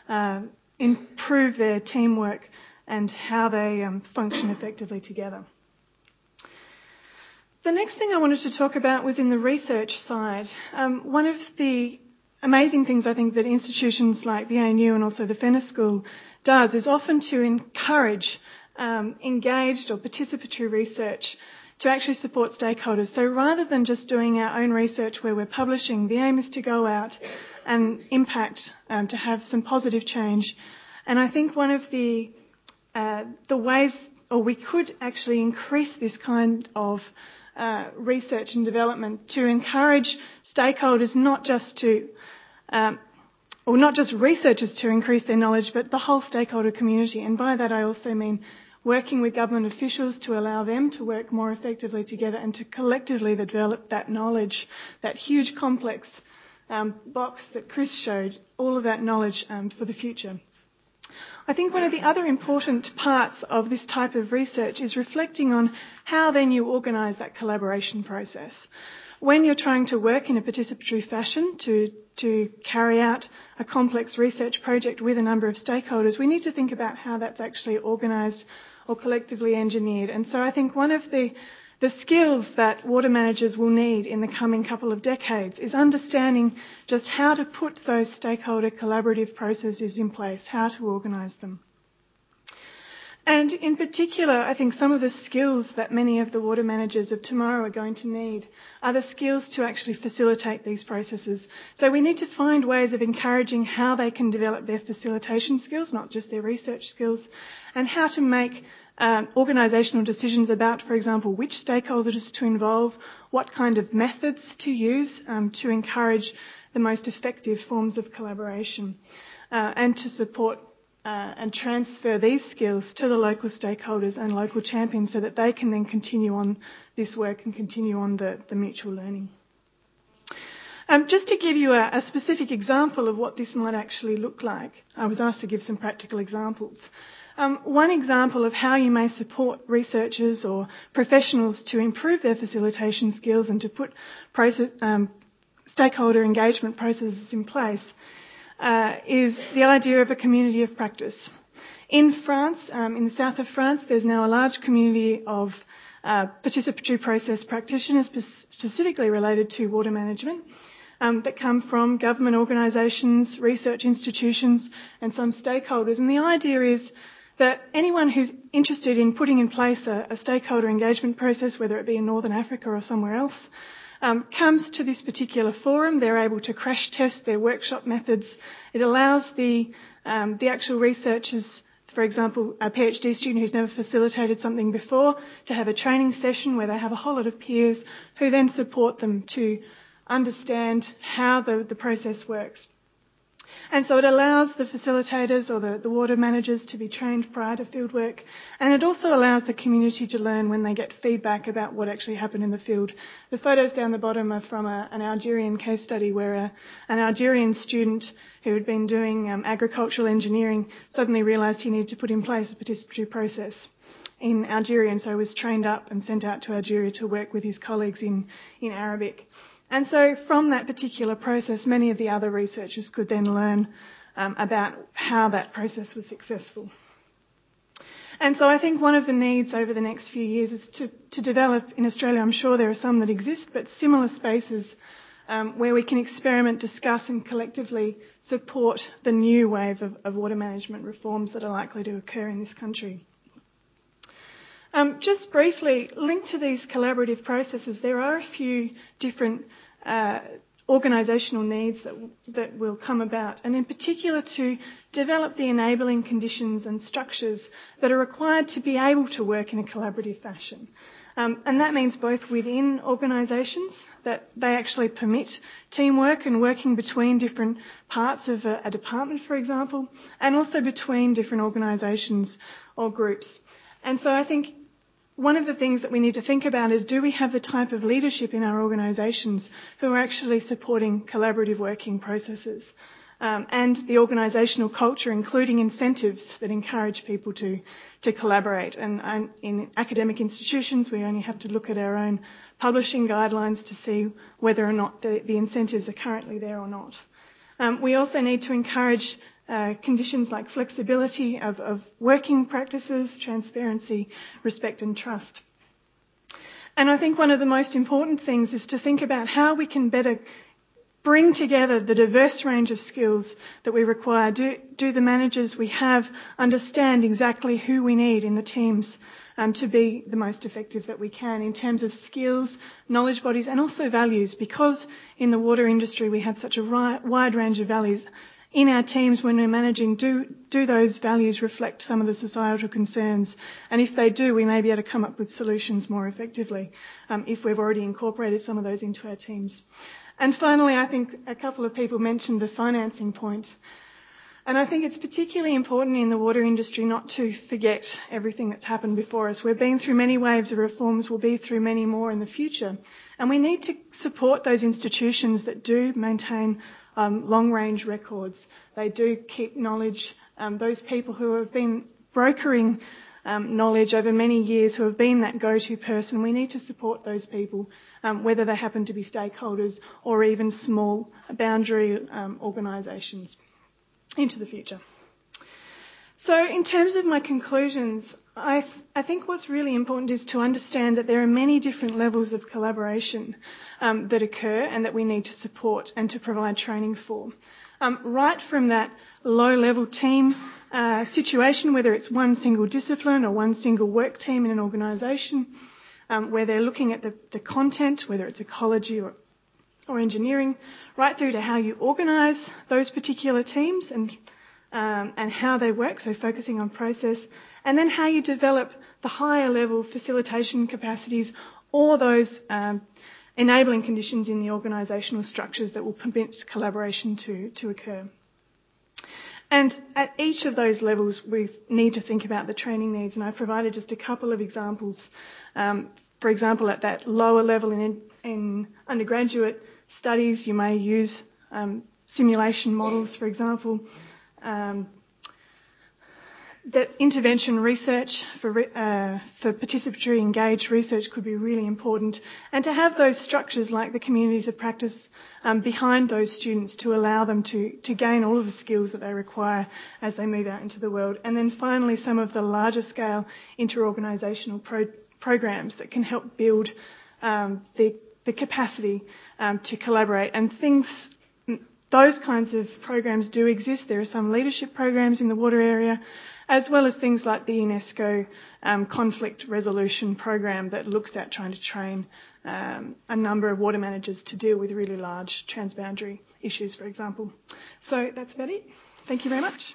their teamwork and how they function effectively together. The next thing I wanted to talk about was in the research side. One of the amazing things I think that institutions like the ANU and also the Fenner School does is often to encourage engaged or participatory research to actually support stakeholders. So rather than just doing our own research where we're publishing, the aim is to go out and impact, to have some positive change. And I think one of the ways, or we could actually increase this kind of research and development to encourage stakeholders, not just researchers to increase their knowledge, but the whole stakeholder community. And by that I also mean working with government officials to allow them to work more effectively together and to collectively develop that knowledge, that huge complex box that Chris showed, all of that knowledge for the future. I think one of the other important parts of this type of research is reflecting on how then you organise that collaboration process. When you're trying to work in a participatory fashion to carry out a complex research project with a number of stakeholders, we need to think about how that's actually organised or collectively engineered. And so I think one of the skills that water managers will need in the coming couple of decades is understanding just how to put those stakeholder collaborative processes in place, how to organise them. And in particular, I think some of the skills that many of the water managers of tomorrow are going to need are the skills to actually facilitate these processes. So we need to find ways of encouraging how they can develop their facilitation skills, not just their research skills, and how to make organisational decisions about, for example, which stakeholders to involve, what kind of methods to use to encourage the most effective forms of collaboration, and to support and transfer these skills to the local stakeholders and local champions so that they can then continue on this work and continue on the mutual learning. Just to give you a specific example of what this might actually look like, I was asked to give some practical examples. One example of how you may support researchers or professionals to improve their facilitation skills and to put stakeholder engagement processes in place is the idea of a community of practice. In France, in the south of France, there's now a large community of participatory process practitioners specifically related to water management that come from government organisations, research institutions and some stakeholders. And the idea is that anyone who's interested in putting in place a stakeholder engagement process, whether it be in Northern Africa or somewhere else, comes to this particular forum. They're able to crash test their workshop methods. It allows the actual researchers, for example, a PhD student who's never facilitated something before, to have a training session where they have a whole lot of peers who then support them to understand how the process works. And so it allows the facilitators or the water managers to be trained prior to fieldwork, and it also allows the community to learn when they get feedback about what actually happened in the field. The photos down the bottom are from an Algerian case study where an Algerian student who had been doing agricultural engineering suddenly realised he needed to put in place a participatory process in Algeria, and so was trained up and sent out to Algeria to work with his colleagues in Arabic. And so from that particular process, many of the other researchers could then learn about how that process was successful. And so I think one of the needs over the next few years is to develop in Australia, I'm sure there are some that exist, but similar spaces where we can experiment, discuss and collectively support the new wave of water management reforms that are likely to occur in this country. Just briefly, linked to these collaborative processes, there are a few different organisational needs that will come about, and in particular to develop the enabling conditions and structures that are required to be able to work in a collaborative fashion. And that means both within organisations, that they actually permit teamwork and working between different parts of a department, for example, and also between different organisations or groups. And so I think one of the things that we need to think about is, do we have the type of leadership in our organisations who are actually supporting collaborative working processes? And the organisational culture, including incentives that encourage people to collaborate. And in academic institutions, we only have to look at our own publishing guidelines to see whether or not the incentives are currently there or not. We also need to encourage conditions like flexibility of working practices, transparency, respect and trust. And I think one of the most important things is to think about how we can better bring together the diverse range of skills that we require. Do the managers we have understand exactly who we need in the teams to be the most effective that we can in terms of skills, knowledge bodies and also values, because in the water industry we have such a wide range of values. In our teams, when we're managing, do those values reflect some of the societal concerns? And if they do, we may be able to come up with solutions more effectively if we've already incorporated some of those into our teams. And finally, I think a couple of people mentioned the financing point. And I think it's particularly important in the water industry not to forget everything that's happened before us. We've been through many waves of reforms, we'll be through many more in the future. And we need to support those institutions that do maintain long-range records. They do keep knowledge. Those people who have been brokering knowledge over many years, who have been that go-to person, we need to support those people, whether they happen to be stakeholders or even small boundary organisations into the future. So in terms of my conclusions, I think what's really important is to understand that there are many different levels of collaboration that occur and that we need to support and to provide training for. Right from that low-level team situation, whether it's one single discipline or one single work team in an organisation, where they're looking at the content, whether it's ecology or engineering, right through to how you organise those particular teams and how they work, so focusing on process, and then how you develop the higher level facilitation capacities or those enabling conditions in the organisational structures that will permit collaboration to occur. And at each of those levels, we need to think about the training needs, and I provided just a couple of examples. For example, at that lower level in undergraduate studies, you may use simulation models, for example. That intervention research for participatory engaged research could be really important, and to have those structures like the communities of practice behind those students to allow them to gain all of the skills that they require as they move out into the world. And then finally, some of the larger scale interorganisational programs that can help build the capacity to collaborate. And those kinds of programs do exist. There are some leadership programs in the water area, as well as things like the UNESCO conflict resolution program that looks at trying to train a number of water managers to deal with really large transboundary issues, for example. So that's about it. Thank you very much.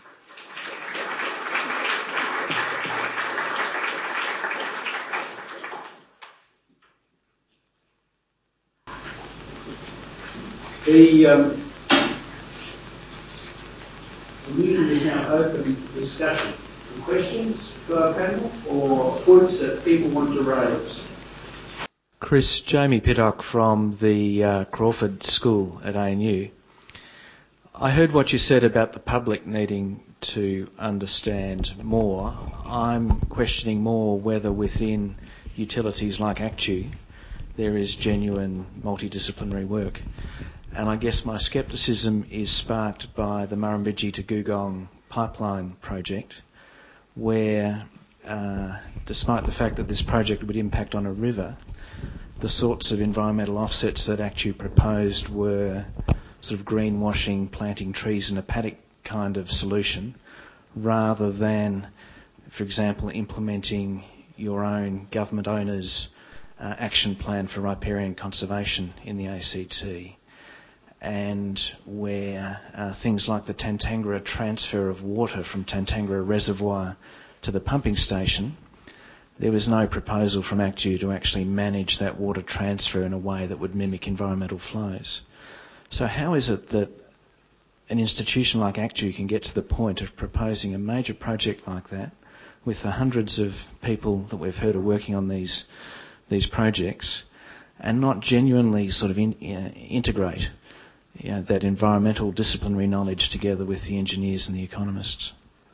The meeting is now open for discussion. Questions to our panel or points that people want to raise? Chris, Jamie Pittock from the Crawford School at ANU. I heard what you said about the public needing to understand more. I'm questioning more whether within utilities like ACTU there is genuine multidisciplinary work. And I guess my scepticism is sparked by the Murrumbidgee to Googong pipeline project, where despite the fact that this project would impact on a river, the sorts of environmental offsets that ACTU proposed were sort of greenwashing, planting trees in a paddock kind of solution, rather than, for example, implementing your own government owners' action plan for riparian conservation in the ACT, and where things like the Tantangara transfer of water from Tantangara Reservoir to the pumping station, there was no proposal from ACTU to actually manage that water transfer in a way that would mimic environmental flows. So how is it that an institution like ACTU can get to the point of proposing a major project like that with the hundreds of people that we've heard are working on these projects and not genuinely sort of integrate that environmental disciplinary knowledge together with the engineers and the economists?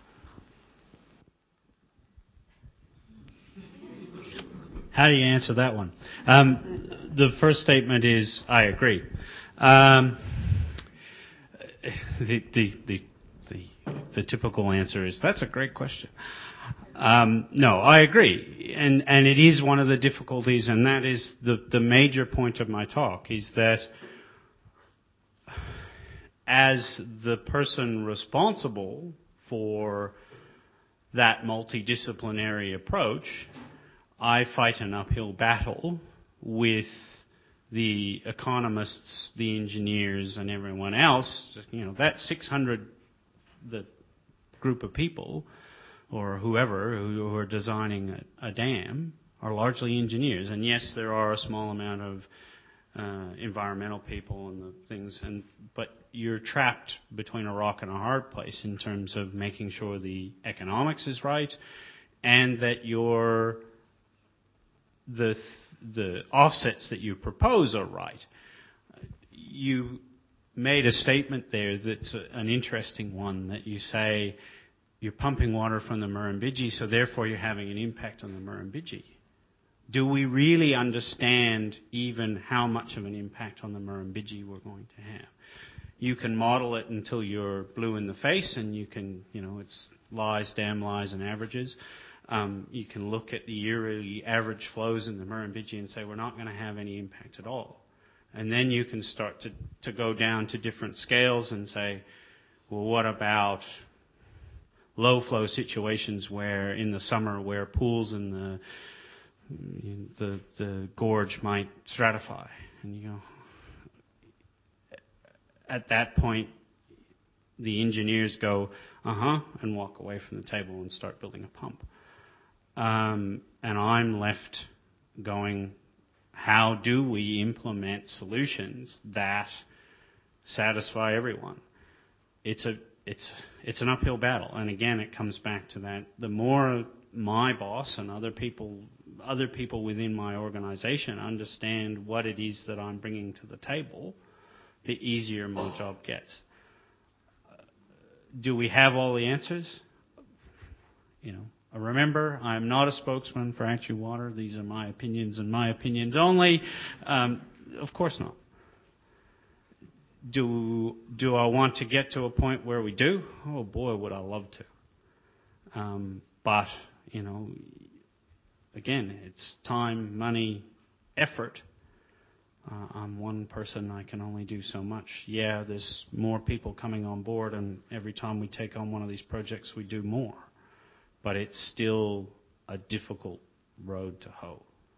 How do you answer that one? The first statement is, I agree. The typical answer is, that's a great question. No, I agree. And it is one of the difficulties, and that is the major point of my talk, is that as the person responsible for that multidisciplinary approach, I fight an uphill battle with the economists, the engineers, and everyone else. That 600, the group of people, or whoever who are designing a dam, are largely engineers. And yes, there are a small amount of environmental people and the things, but you're trapped between a rock and a hard place in terms of making sure the economics is right and that the offsets that you propose are right. You made a statement there that's an interesting one, that you say you're pumping water from the Murrumbidgee, so therefore you're having an impact on the Murrumbidgee. Do we really understand even how much of an impact on the Murrumbidgee we're going to have? You can model it until you're blue in the face, and you can, it's lies, damn lies, and averages. You can look at the yearly average flows in the Murrumbidgee and say we're not going to have any impact at all. And then you can start to go down to different scales and say, well, what about low flow situations where in the summer where pools in the gorge might stratify? And you go, at that point, the engineers go, and walk away from the table and start building a pump. And I'm left going, how do we implement solutions that satisfy everyone? It's an uphill battle. And again, it comes back to that. The more my boss and other people within my organization understand what it is that I'm bringing to the table, the easier my job gets. Do we have all the answers? Remember, I'm not a spokesman for ACTU Water. These are my opinions and my opinions only. Of course not. Do I want to get to a point where we do? Oh boy, would I love to. But, again, it's time, money, effort. I'm one person, I can only do so much. Yeah, there's more people coming on board, and every time we take on one of these projects, we do more. But it's still a difficult road to hoe.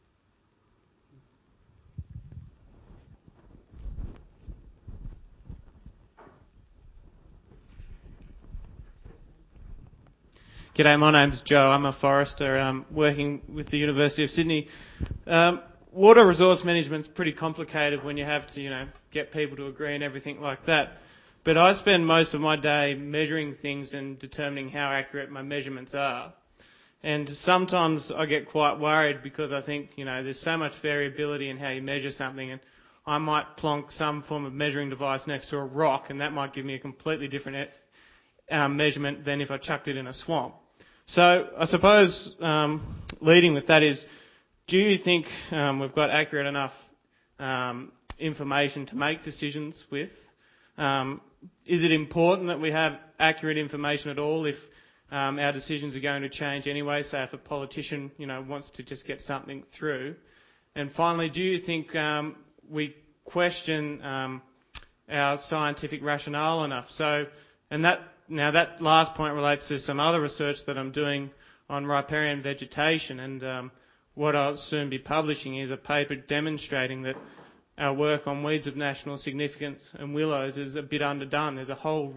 G'day, my name's Joe. I'm a forester working with the University of Sydney. Water resource management's pretty complicated when you have to, get people to agree and everything like that. But I spend most of my day measuring things and determining how accurate my measurements are. And sometimes I get quite worried because I think, there's so much variability in how you measure something, and I might plonk some form of measuring device next to a rock, and that might give me a completely different measurement than if I chucked it in a swamp. So I suppose leading with that is, do you think we've got accurate enough information to make decisions with? Is it important that we have accurate information at all if our decisions are going to change anyway. So if a politician, wants to just get something through. And finally, do you think we question our scientific rationale enough? That last point relates to some other research that I'm doing on riparian vegetation, and what I'll soon be publishing is a paper demonstrating that our work on weeds of national significance and willows is a bit underdone. There's a whole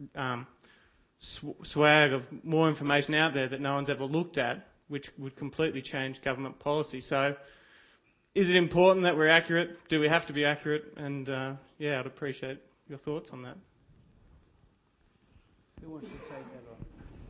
swag of more information out there that no one's ever looked at, which would completely change government policy. So is it important that we're accurate? Do we have to be accurate? And I'd appreciate your thoughts on that. Who wants to take that on?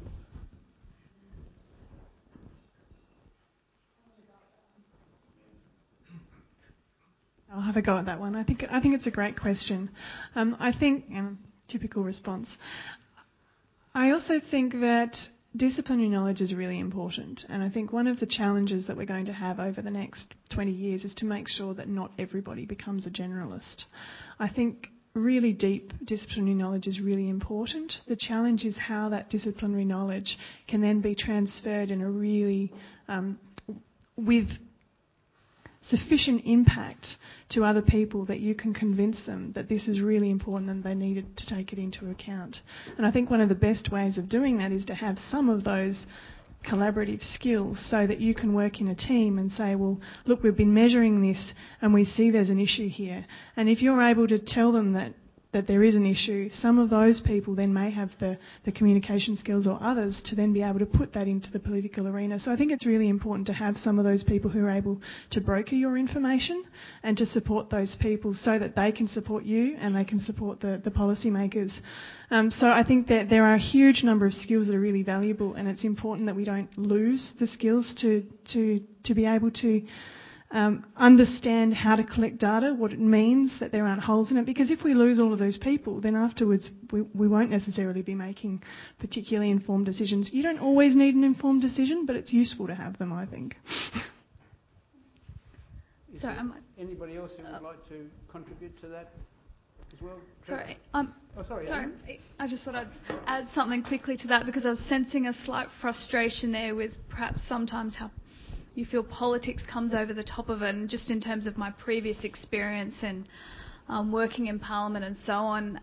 I'll have a go at that one. I think it's a great question. Typical response. I also think that disciplinary knowledge is really important, and I think one of the challenges that we're going to have over the next 20 years is to make sure that not everybody becomes a generalist. I think really deep disciplinary knowledge is really important. The challenge is how that disciplinary knowledge can then be transferred in a really with sufficient impact to other people that you can convince them that this is really important and they needed to take it into account. And I think one of the best ways of doing that is to have some of those collaborative skills so that you can work in a team and say, well, look, we've been measuring this and we see there's an issue here. And if you're able to tell them that there is an issue, some of those people then may have the communication skills or others to then be able to put that into the political arena. So I think it's really important to have some of those people who are able to broker your information and to support those people so that they can support you and they can support the policymakers. So I think that there are a huge number of skills that are really valuable, and it's important that we don't lose the skills to be able to understand how to collect data, what it means that there aren't holes in it, because if we lose all of those people, then afterwards we won't necessarily be making particularly informed decisions. You don't always need an informed decision, but it's useful to have them, I think. Anybody else who would like to contribute to that as well? Sorry. Sorry. I just thought I'd add something quickly to that, because I was sensing a slight frustration there with perhaps sometimes how you feel politics comes over the top of it, and just in terms of my previous experience and working in Parliament and so on,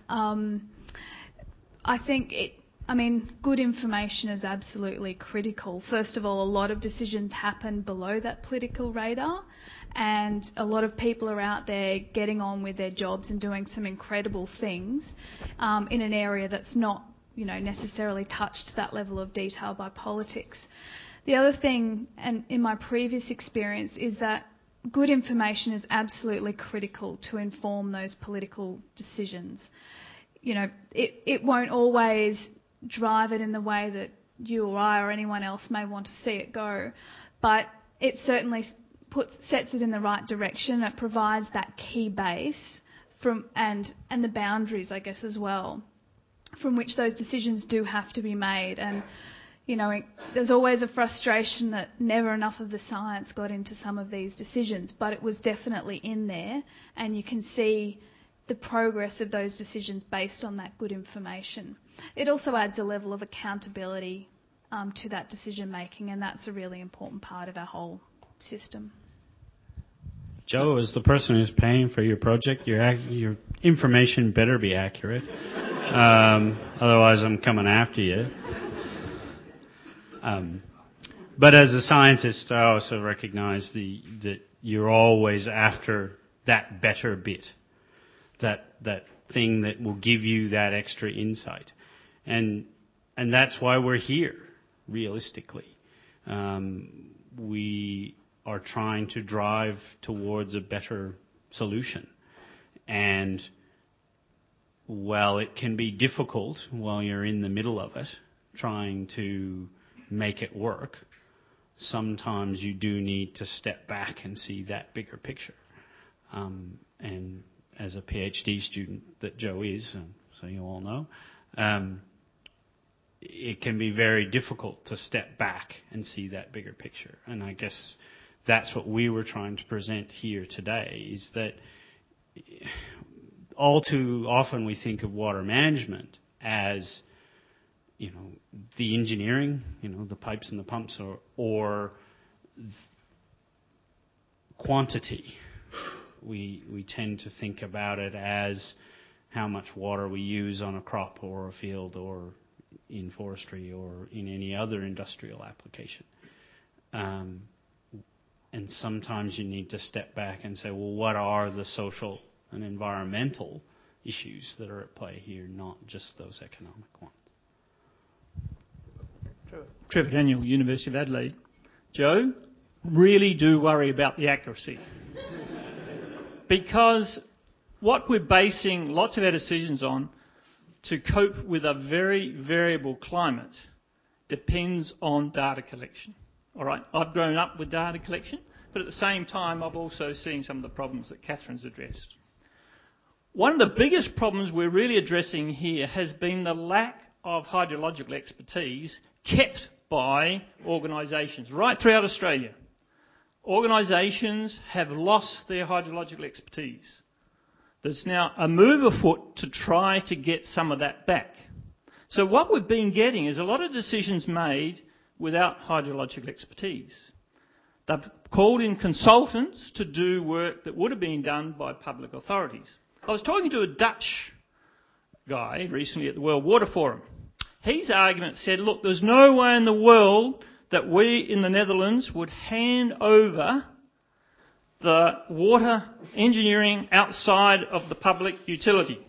I think good information is absolutely critical. First of all, a lot of decisions happen below that political radar, and a lot of people are out there getting on with their jobs and doing some incredible things in an area that's not, necessarily touched to that level of detail by politics. The other thing, and in my previous experience, is that good information is absolutely critical to inform those political decisions. It won't always drive it in the way that you or I or anyone else may want to see it go, but it certainly sets it in the right direction. It provides that key base and the boundaries, I guess, as well, from which those decisions do have to be made. And there's always a frustration that never enough of the science got into some of these decisions, but it was definitely in there, and you can see the progress of those decisions based on that good information. It also adds a level of accountability to that decision making, and that's a really important part of our whole system. Joe, as the person who's paying for your project, your information better be accurate. Otherwise I'm coming after you. But as a scientist, I also recognize that you're always after that better bit, that thing that will give you that extra insight. And that's why we're here, realistically. We are trying to drive towards a better solution. And while it can be difficult while you're in the middle of it, trying to make it work, sometimes you do need to step back and see that bigger picture. And as a PhD student that Joe is, so you all know, it can be very difficult to step back and see that bigger picture. And I guess that's what we were trying to present here today, is that all too often we think of water management as the engineering, the pipes and the pumps, or quantity. We tend to think about it as how much water we use on a crop or a field or in forestry or in any other industrial application. And sometimes you need to step back and say, well, what are the social and environmental issues that are at play here, not just those economic ones? Trevor Daniel, University of Adelaide. Joe, really do worry about the accuracy. Because what we're basing lots of our decisions on to cope with a very variable climate depends on data collection. All right, I've grown up with data collection, but at the same time I've also seen some of the problems that Catherine's addressed. One of the biggest problems we're really addressing here has been the lack of hydrological expertise kept by organisations right throughout Australia. Organisations have lost their hydrological expertise. There's now a move afoot to try to get some of that back. So what we've been getting is a lot of decisions made without hydrological expertise. They've called in consultants to do work that would have been done by public authorities. I was talking to a Dutch guy recently at the World Water Forum. His argument said, look, there's no way in the world that we in the Netherlands would hand over the water engineering outside of the public utility.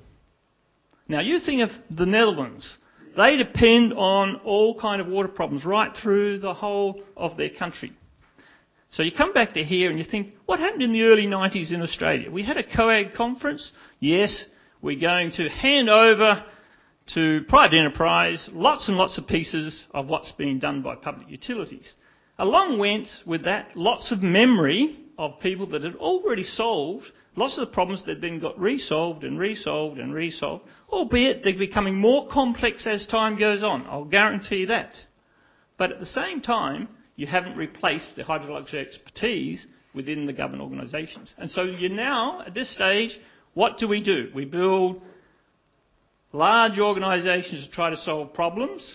Now you think of the Netherlands. They depend on all kind of water problems right through the whole of their country. So you come back to here and you think, what happened in the early 90s in Australia? We had a COAG conference. Yes, we're going to hand over to private enterprise lots and lots of pieces of what's being done by public utilities. Along went with that lots of memory of people that had already solved lots of the problems that then got resolved and resolved and resolved, albeit they're becoming more complex as time goes on. I'll guarantee that. But at the same time, you haven't replaced the hydrological expertise within the government organisations. And so you now, at this stage, what do? We build large organisations to try to solve problems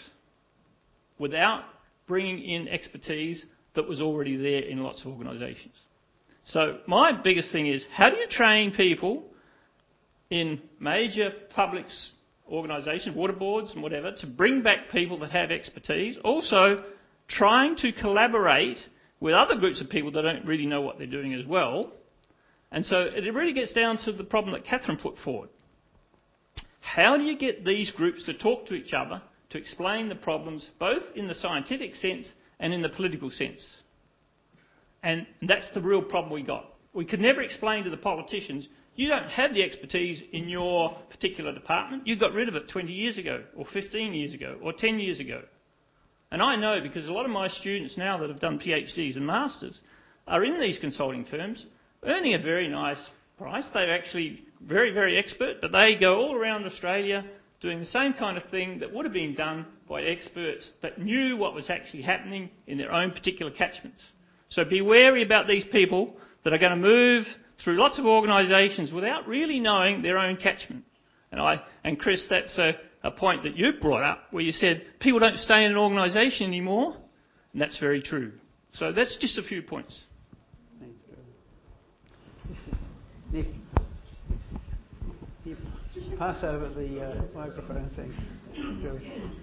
without bringing in expertise that was already there in lots of organisations. So my biggest thing is, how do you train people in major public organisations, water boards and whatever, to bring back people that have expertise? Also, trying to collaborate with other groups of people that don't really know what they're doing as well. And so it really gets down to the problem that Catherine put forward. How do you get these groups to talk to each other, to explain the problems, both in the scientific sense and in the political sense? And that's the real problem we got. We could never explain to the politicians, you don't have the expertise in your particular department. You got rid of it 20 years ago, or 15 years ago, or 10 years ago. And I know because a lot of my students now that have done PhDs and Masters are in these consulting firms, earning a very nice price. They're actually very, very expert, but they go all around Australia doing the same kind of thing that would have been done by experts that knew what was actually happening in their own particular catchments. So be wary about these people that are going to move through lots of organisations without really knowing their own catchment. And Chris, that's a point that you brought up where you said people don't stay in an organisation anymore, and that's very true. So that's just a few points. Nick, you pass over the microphone thing. Go.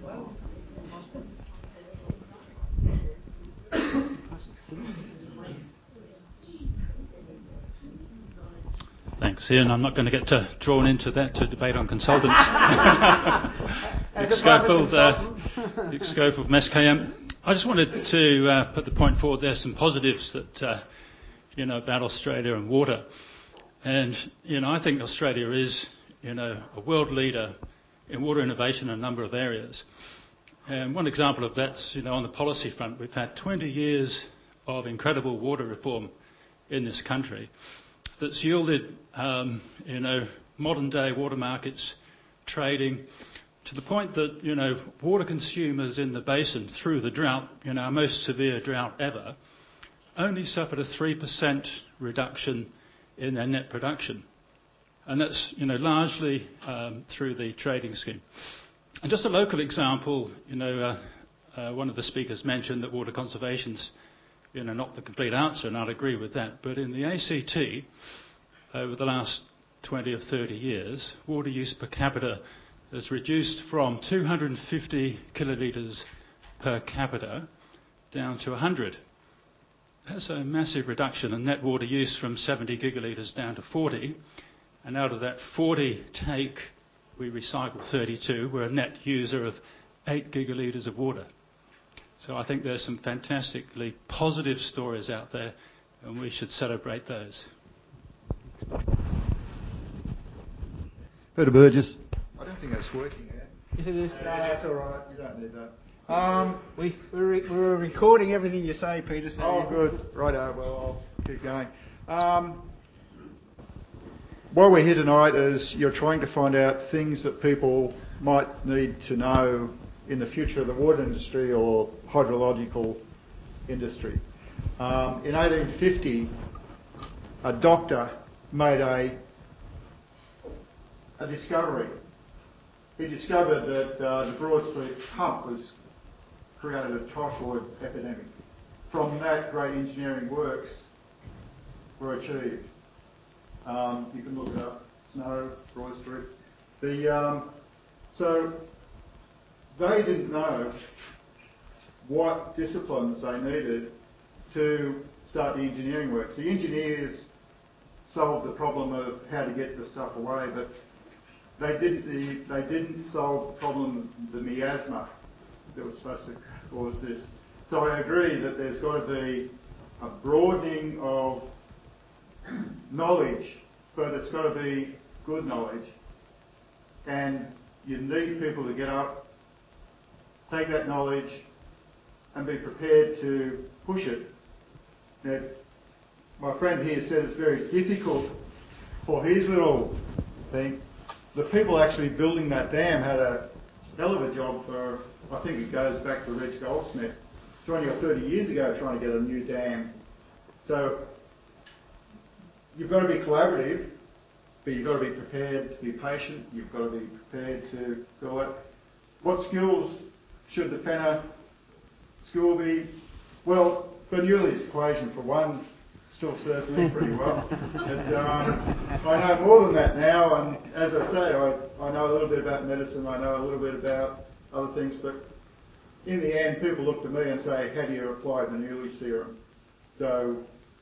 Thanks, Ian. I'm not going to get drawn into that to debate on consultants. Nick Schofield from SKM. I just wanted to put the point forward. There's some positives that about Australia and water, and I think Australia is a world leader in water innovation in a number of areas. And one example of that's on the policy front, we've had 20 years of incredible water reform in this country that's yielded, modern day water markets, trading, to the point that, water consumers in the basin through the drought, our most severe drought ever, only suffered a 3% reduction in their net production. And that's, largely through the trading scheme. And just a local example, one of the speakers mentioned that water conservation's, not the complete answer, and I'd agree with that. But in the ACT, over the last 20 or 30 years, water use per capita has reduced from 250 kilolitres per capita down to 100. That's a massive reduction in net water use from 70 gigalitres down to 40. And out of that 40 take, we recycle 32. We're a net user of 8 gigalitres of water. So I think there's some fantastically positive stories out there, and we should celebrate those. Peter Burgess. I don't think that's working yet. Yes, it is. No, that's all right. You don't need that. We're recording everything you say, Peter. So oh, good. Righto. Well, I'll keep going. Why we're here tonight is you're trying to find out things that people might need to know in the future of the water industry or hydrological industry. In 1850, a doctor made a discovery. He discovered that the Broad Street pump created a typhoid epidemic. From that, great engineering works were achieved. You can look it up. Snow, Broad Street. So they didn't know what disciplines they needed to start the engineering works. The engineers solved the problem of how to get the stuff away, but they didn't solve the problem of the miasma that was supposed to cause this. So I agree that there's got to be a broadening of knowledge, but it's got to be good knowledge. And you need people to get up, take that knowledge, and be prepared to push it. Now, my friend here said it's very difficult for his little thing. The people actually building that dam had a hell of a job for, I think it goes back to Reg Goldsmith, 20 or 30 years ago trying to get a new dam. So you've got to be collaborative, but you've got to be prepared to be patient. You've got to be prepared to go out. What skills should the Fenner school be? Well, Bernoulli's equation, for one, still serves me pretty well. And, I know more than that now, and as I say, I know a little bit about medicine, I know a little bit about other things, but in the end, people look to me and say, how do you apply Bernoulli's theorem? So,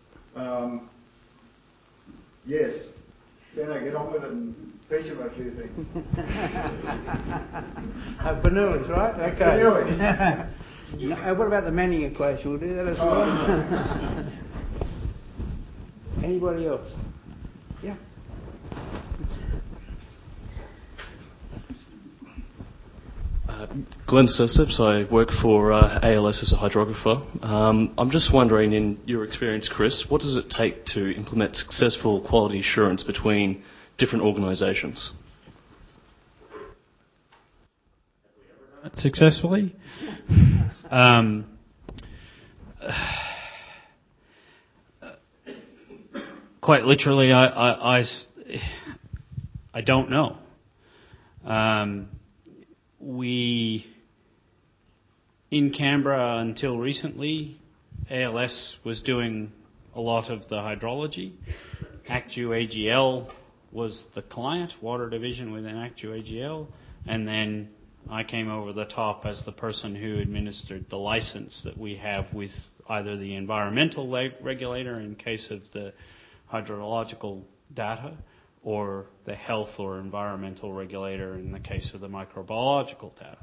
yes, then I get on with it and teach them a few things. Bernoulli's, right? Okay. Bernoulli. What about the Manning equation? We'll do that as well. Anybody else? Yeah. Glenn Sesseps, I work for ALS as a hydrographer. I'm just wondering, in your experience, Chris, what does it take to implement successful quality assurance between different organisations? Successfully? Quite literally, I don't know. We, in Canberra until recently, ALS was doing a lot of the hydrology. ACTU-AGL was the client, water division within ACTU-AGL, and then I came over the top as the person who administered the license that we have with either the environmental regulator in case of the hydrological data, or the health or environmental regulator in the case of the microbiological data.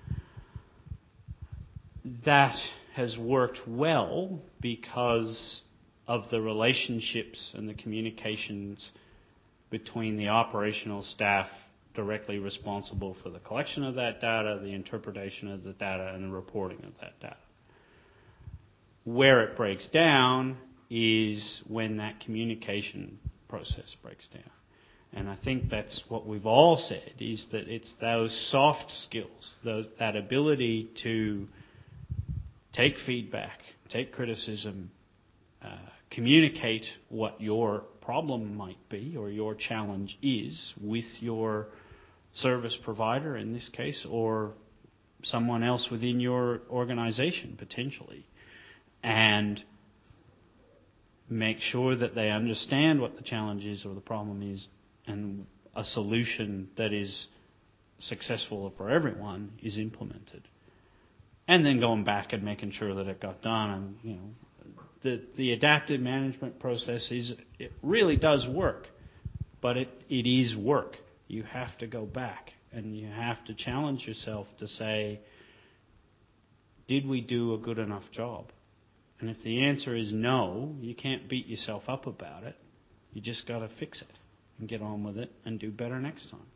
That has worked well because of the relationships and the communications between the operational staff directly responsible for the collection of that data, the interpretation of the data, and the reporting of that data. Where it breaks down is when that communication process breaks down. And I think that's what we've all said, is that it's those soft skills, that ability to take feedback, take criticism, communicate what your problem might be or your challenge is with your service provider in this case, or someone else within your organisation potentially, and make sure that they understand what the challenge is or the problem is, and a solution that is successful for everyone is implemented. And then going back and making sure that it got done. And the adaptive management process it really does work, but it is work. You have to go back and you have to challenge yourself to say, did we do a good enough job? And if the answer is no, you can't beat yourself up about it. You just got to fix it and get on with it and do better next time.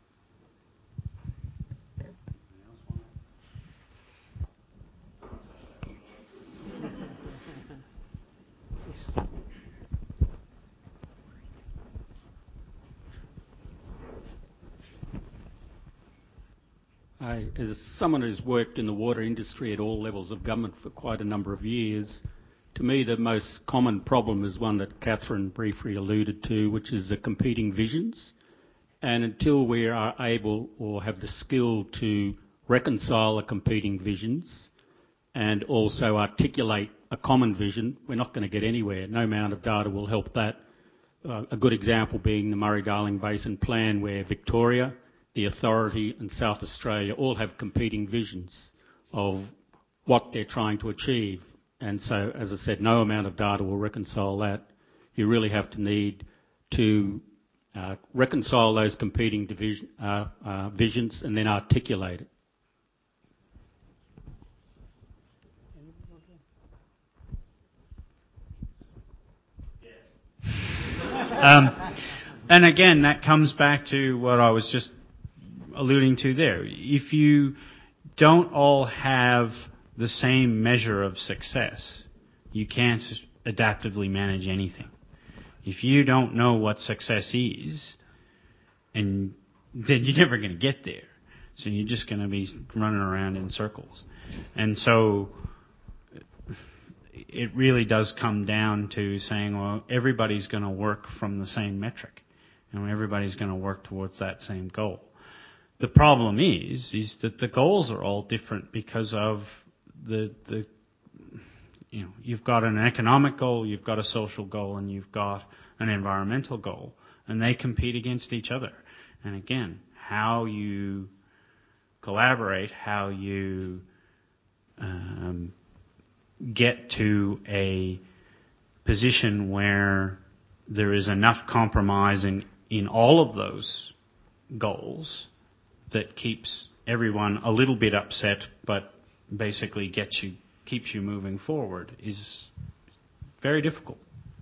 As someone who's worked in the water industry at all levels of government for quite a number of years, to me the most common problem is one that Catherine briefly alluded to, which is the competing visions. And until we are able or have the skill to reconcile the competing visions and also articulate a common vision, we're not going to get anywhere. No amount of data will help that. A good example being the Murray-Darling Basin Plan, where Victoria, the authority, and South Australia all have competing visions of what they're trying to achieve. And so, as I said, no amount of data will reconcile that. You really have to need to reconcile those competing visions and then articulate it. And again, that comes back to what I was just alluding to there. If you don't all have the same measure of success, you can't adaptively manage anything. If you don't know what success is, and then you're never going to get there. So you're just going to be running around in circles. And so it really does come down to saying, well, everybody's going to work from the same metric, and everybody's going to work towards that same goal. The problem is that the goals are all different because of you've got an economic goal, you've got a social goal, and you've got an environmental goal, and they compete against each other. And again, how you collaborate, how you get to a position where there is enough compromise in all of those goals that keeps everyone a little bit upset, but basically keeps you moving forward is very difficult.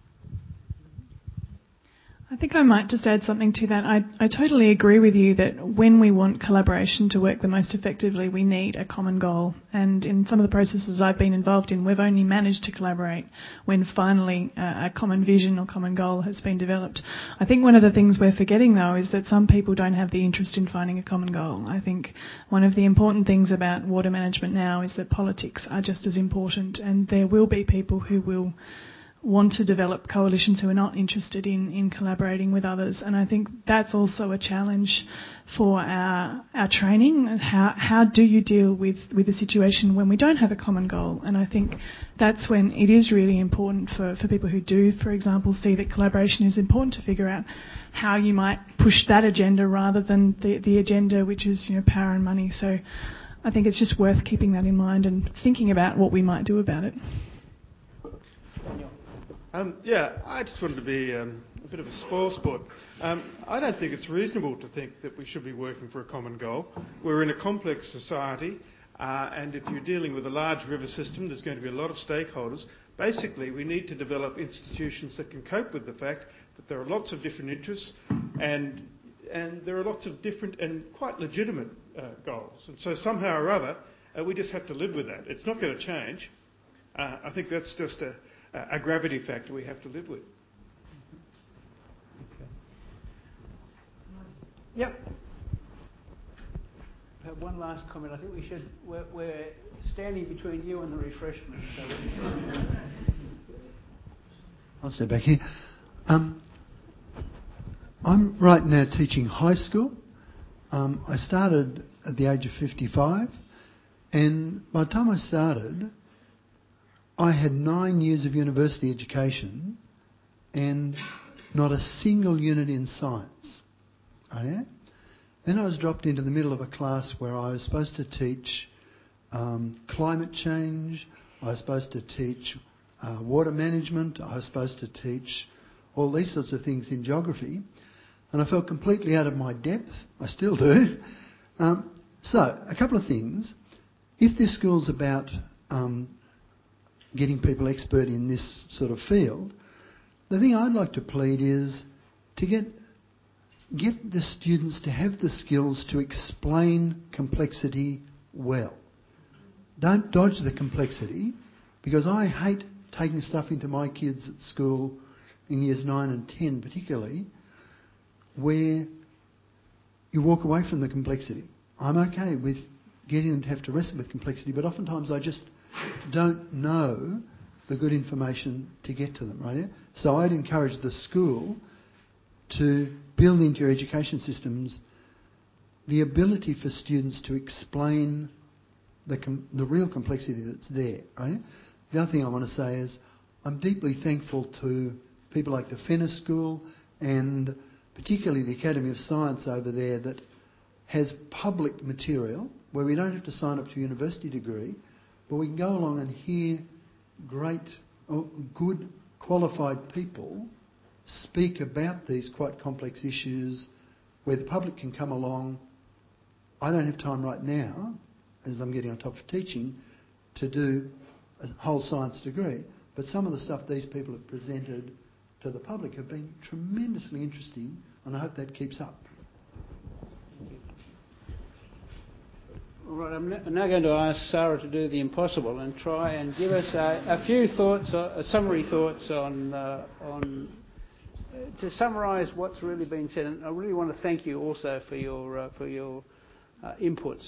I think I might just add something to that. I totally agree with you that when we want collaboration to work the most effectively, we need a common goal. And in some of the processes I've been involved in, we've only managed to collaborate when finally a common vision or common goal has been developed. I think one of the things we're forgetting, though, is that some people don't have the interest in finding a common goal. I think one of the important things about water management now is that politics are just as important, and there will be people who will want to develop coalitions who are not interested in collaborating with others. And I think that's also a challenge for our training. How do you deal with a situation when we don't have a common goal? And I think that's when it is really important for people who do, for example, see that collaboration is important to figure out how you might push that agenda rather than the agenda which is, power and money. So I think it's just worth keeping that in mind and thinking about what we might do about it. I just wanted to be a bit of a spoilsport. I don't think it's reasonable to think that we should be working for a common goal. We're in a complex society, and if you're dealing with a large river system, there's going to be a lot of stakeholders. Basically, we need to develop institutions that can cope with the fact that there are lots of different interests, and there are lots of different and quite legitimate goals. And so somehow or other, we just have to live with that. It's not going to change. I think that's just a gravity factor we have to live with. Okay. Yep. I have one last comment. I think we should. We're standing between you and the refreshments. So I'll stay back here. I'm right now teaching high school. I started at the age of 55, and by the time I started, I had 9 years of university education and not a single unit in science. Oh, yeah? Then I was dropped into the middle of a class where I was supposed to teach climate change, I was supposed to teach water management, I was supposed to teach all these sorts of things in geography, and I felt completely out of my depth. I still do. So, a couple of things. If this school's about getting people expert in this sort of field, the thing I'd like to plead is to get the students to have the skills to explain complexity well. Don't dodge the complexity, because I hate taking stuff into my kids at school in years 9 and 10 particularly, where you walk away from the complexity. I'm okay with getting them to have to wrestle with complexity, but oftentimes I just don't know the good information to get to them, right? So I'd encourage the school to build into your education systems the ability for students to explain the real complexity that's there, right? The other thing I want to say is I'm deeply thankful to people like the Fenner School and particularly the Academy of Science over there that has public material where we don't have to sign up to a university degree, but we can go along and hear great, good, qualified people speak about these quite complex issues where the public can come along. I don't have time right now, as I'm getting on top of teaching, to do a whole science degree, but some of the stuff these people have presented to the public have been tremendously interesting, and I hope that keeps up. All right, I'm now going to ask Sarah to do the impossible and try and give us a few thoughts, summary thoughts on to summarise what's really been said. And I really want to thank you also for your inputs.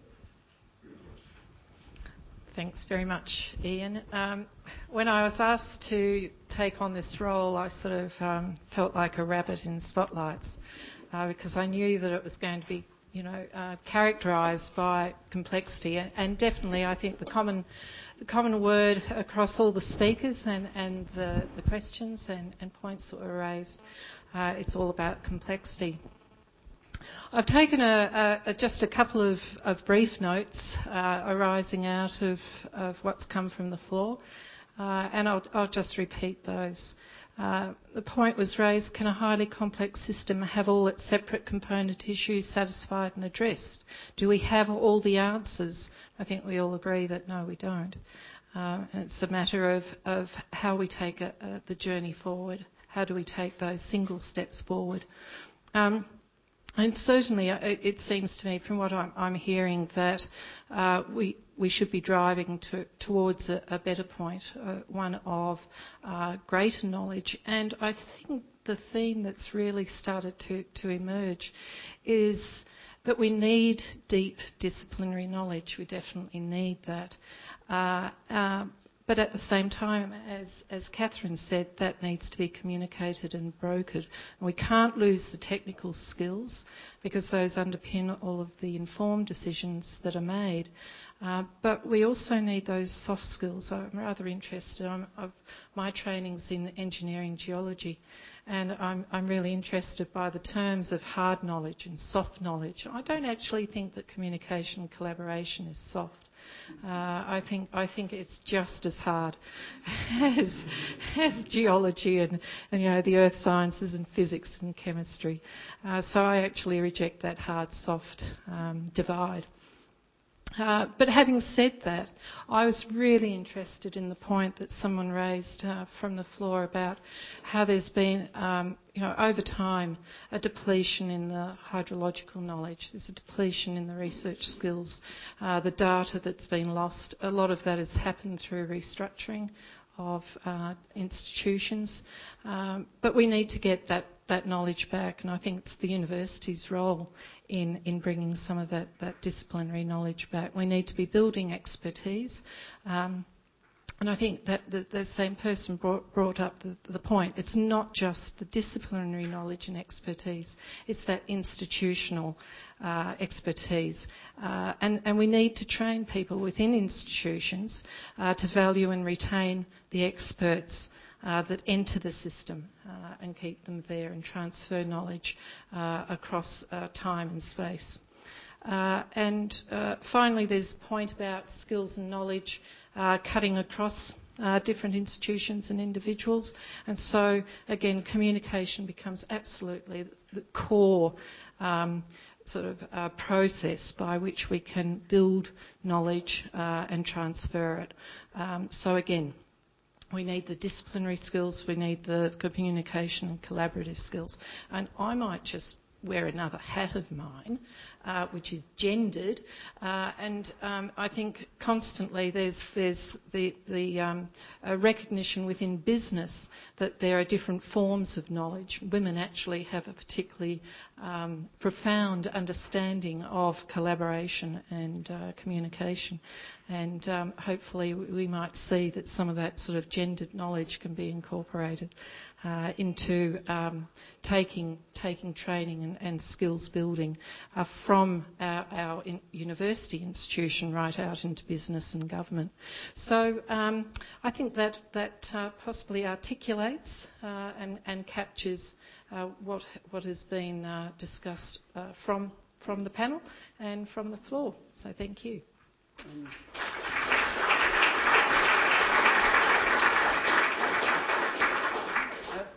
Thanks very much, Ian. When I was asked to take on this role, I sort of felt like a rabbit in spotlights because I knew that it was going to be, characterised by complexity, and definitely I think the common word across all the speakers and the questions and points that were raised, it's all about complexity. I've taken just a couple of brief notes arising out of what's come from the floor, and I'll just repeat those. The point was raised, can a highly complex system have all its separate component issues satisfied and addressed? Do we have all the answers? I think we all agree that no, we don't. And it's a matter of how we take the journey forward. How do we take those single steps forward? And certainly it seems to me from what I'm hearing that we should be driving towards a better point, one of greater knowledge. And I think the theme that's really started to emerge is that we need deep disciplinary knowledge. We definitely need that. But at the same time, as Catherine said, that needs to be communicated and brokered. And we can't lose the technical skills because those underpin all of the informed decisions that are made. But we also need those soft skills. I'm rather interested. My training's in engineering geology, and I'm really interested by the terms of hard knowledge and soft knowledge. I don't actually think that communication and collaboration is soft. I think it's just as hard as geology and the earth sciences and physics and chemistry. So I actually reject that hard-soft divide. But having said that, I was really interested in the point that someone raised from the floor about how there's been, over time, a depletion in the hydrological knowledge. There's a depletion in the research skills. The data that's been lost, a lot of that has happened through restructuring of institutions. But we need to get that knowledge back, and I think it's the university's role in bringing some of that disciplinary knowledge back. We need to be building expertise. And I think that the same person brought up the point. It's not just the disciplinary knowledge and expertise, it's that institutional expertise. And we need to train people within institutions to value and retain the experts that enter the system and keep them there and transfer knowledge across time and space. And finally, there's a point about skills and knowledge cutting across different institutions and individuals. And so, again, communication becomes absolutely the core process by which we can build knowledge and transfer it. So, again, we need the disciplinary skills, we need the communication and collaborative skills. And I might just wear another hat of mine, which is gendered, and I think constantly there's the recognition within business that there are different forms of knowledge. Women actually have a particularly profound understanding of collaboration and communication, and hopefully we might see that some of that sort of gendered knowledge can be incorporated into taking training and skills building from our university institution right out into business and government. So I think that possibly articulates and captures what has been discussed from the panel and from the floor. So thank you.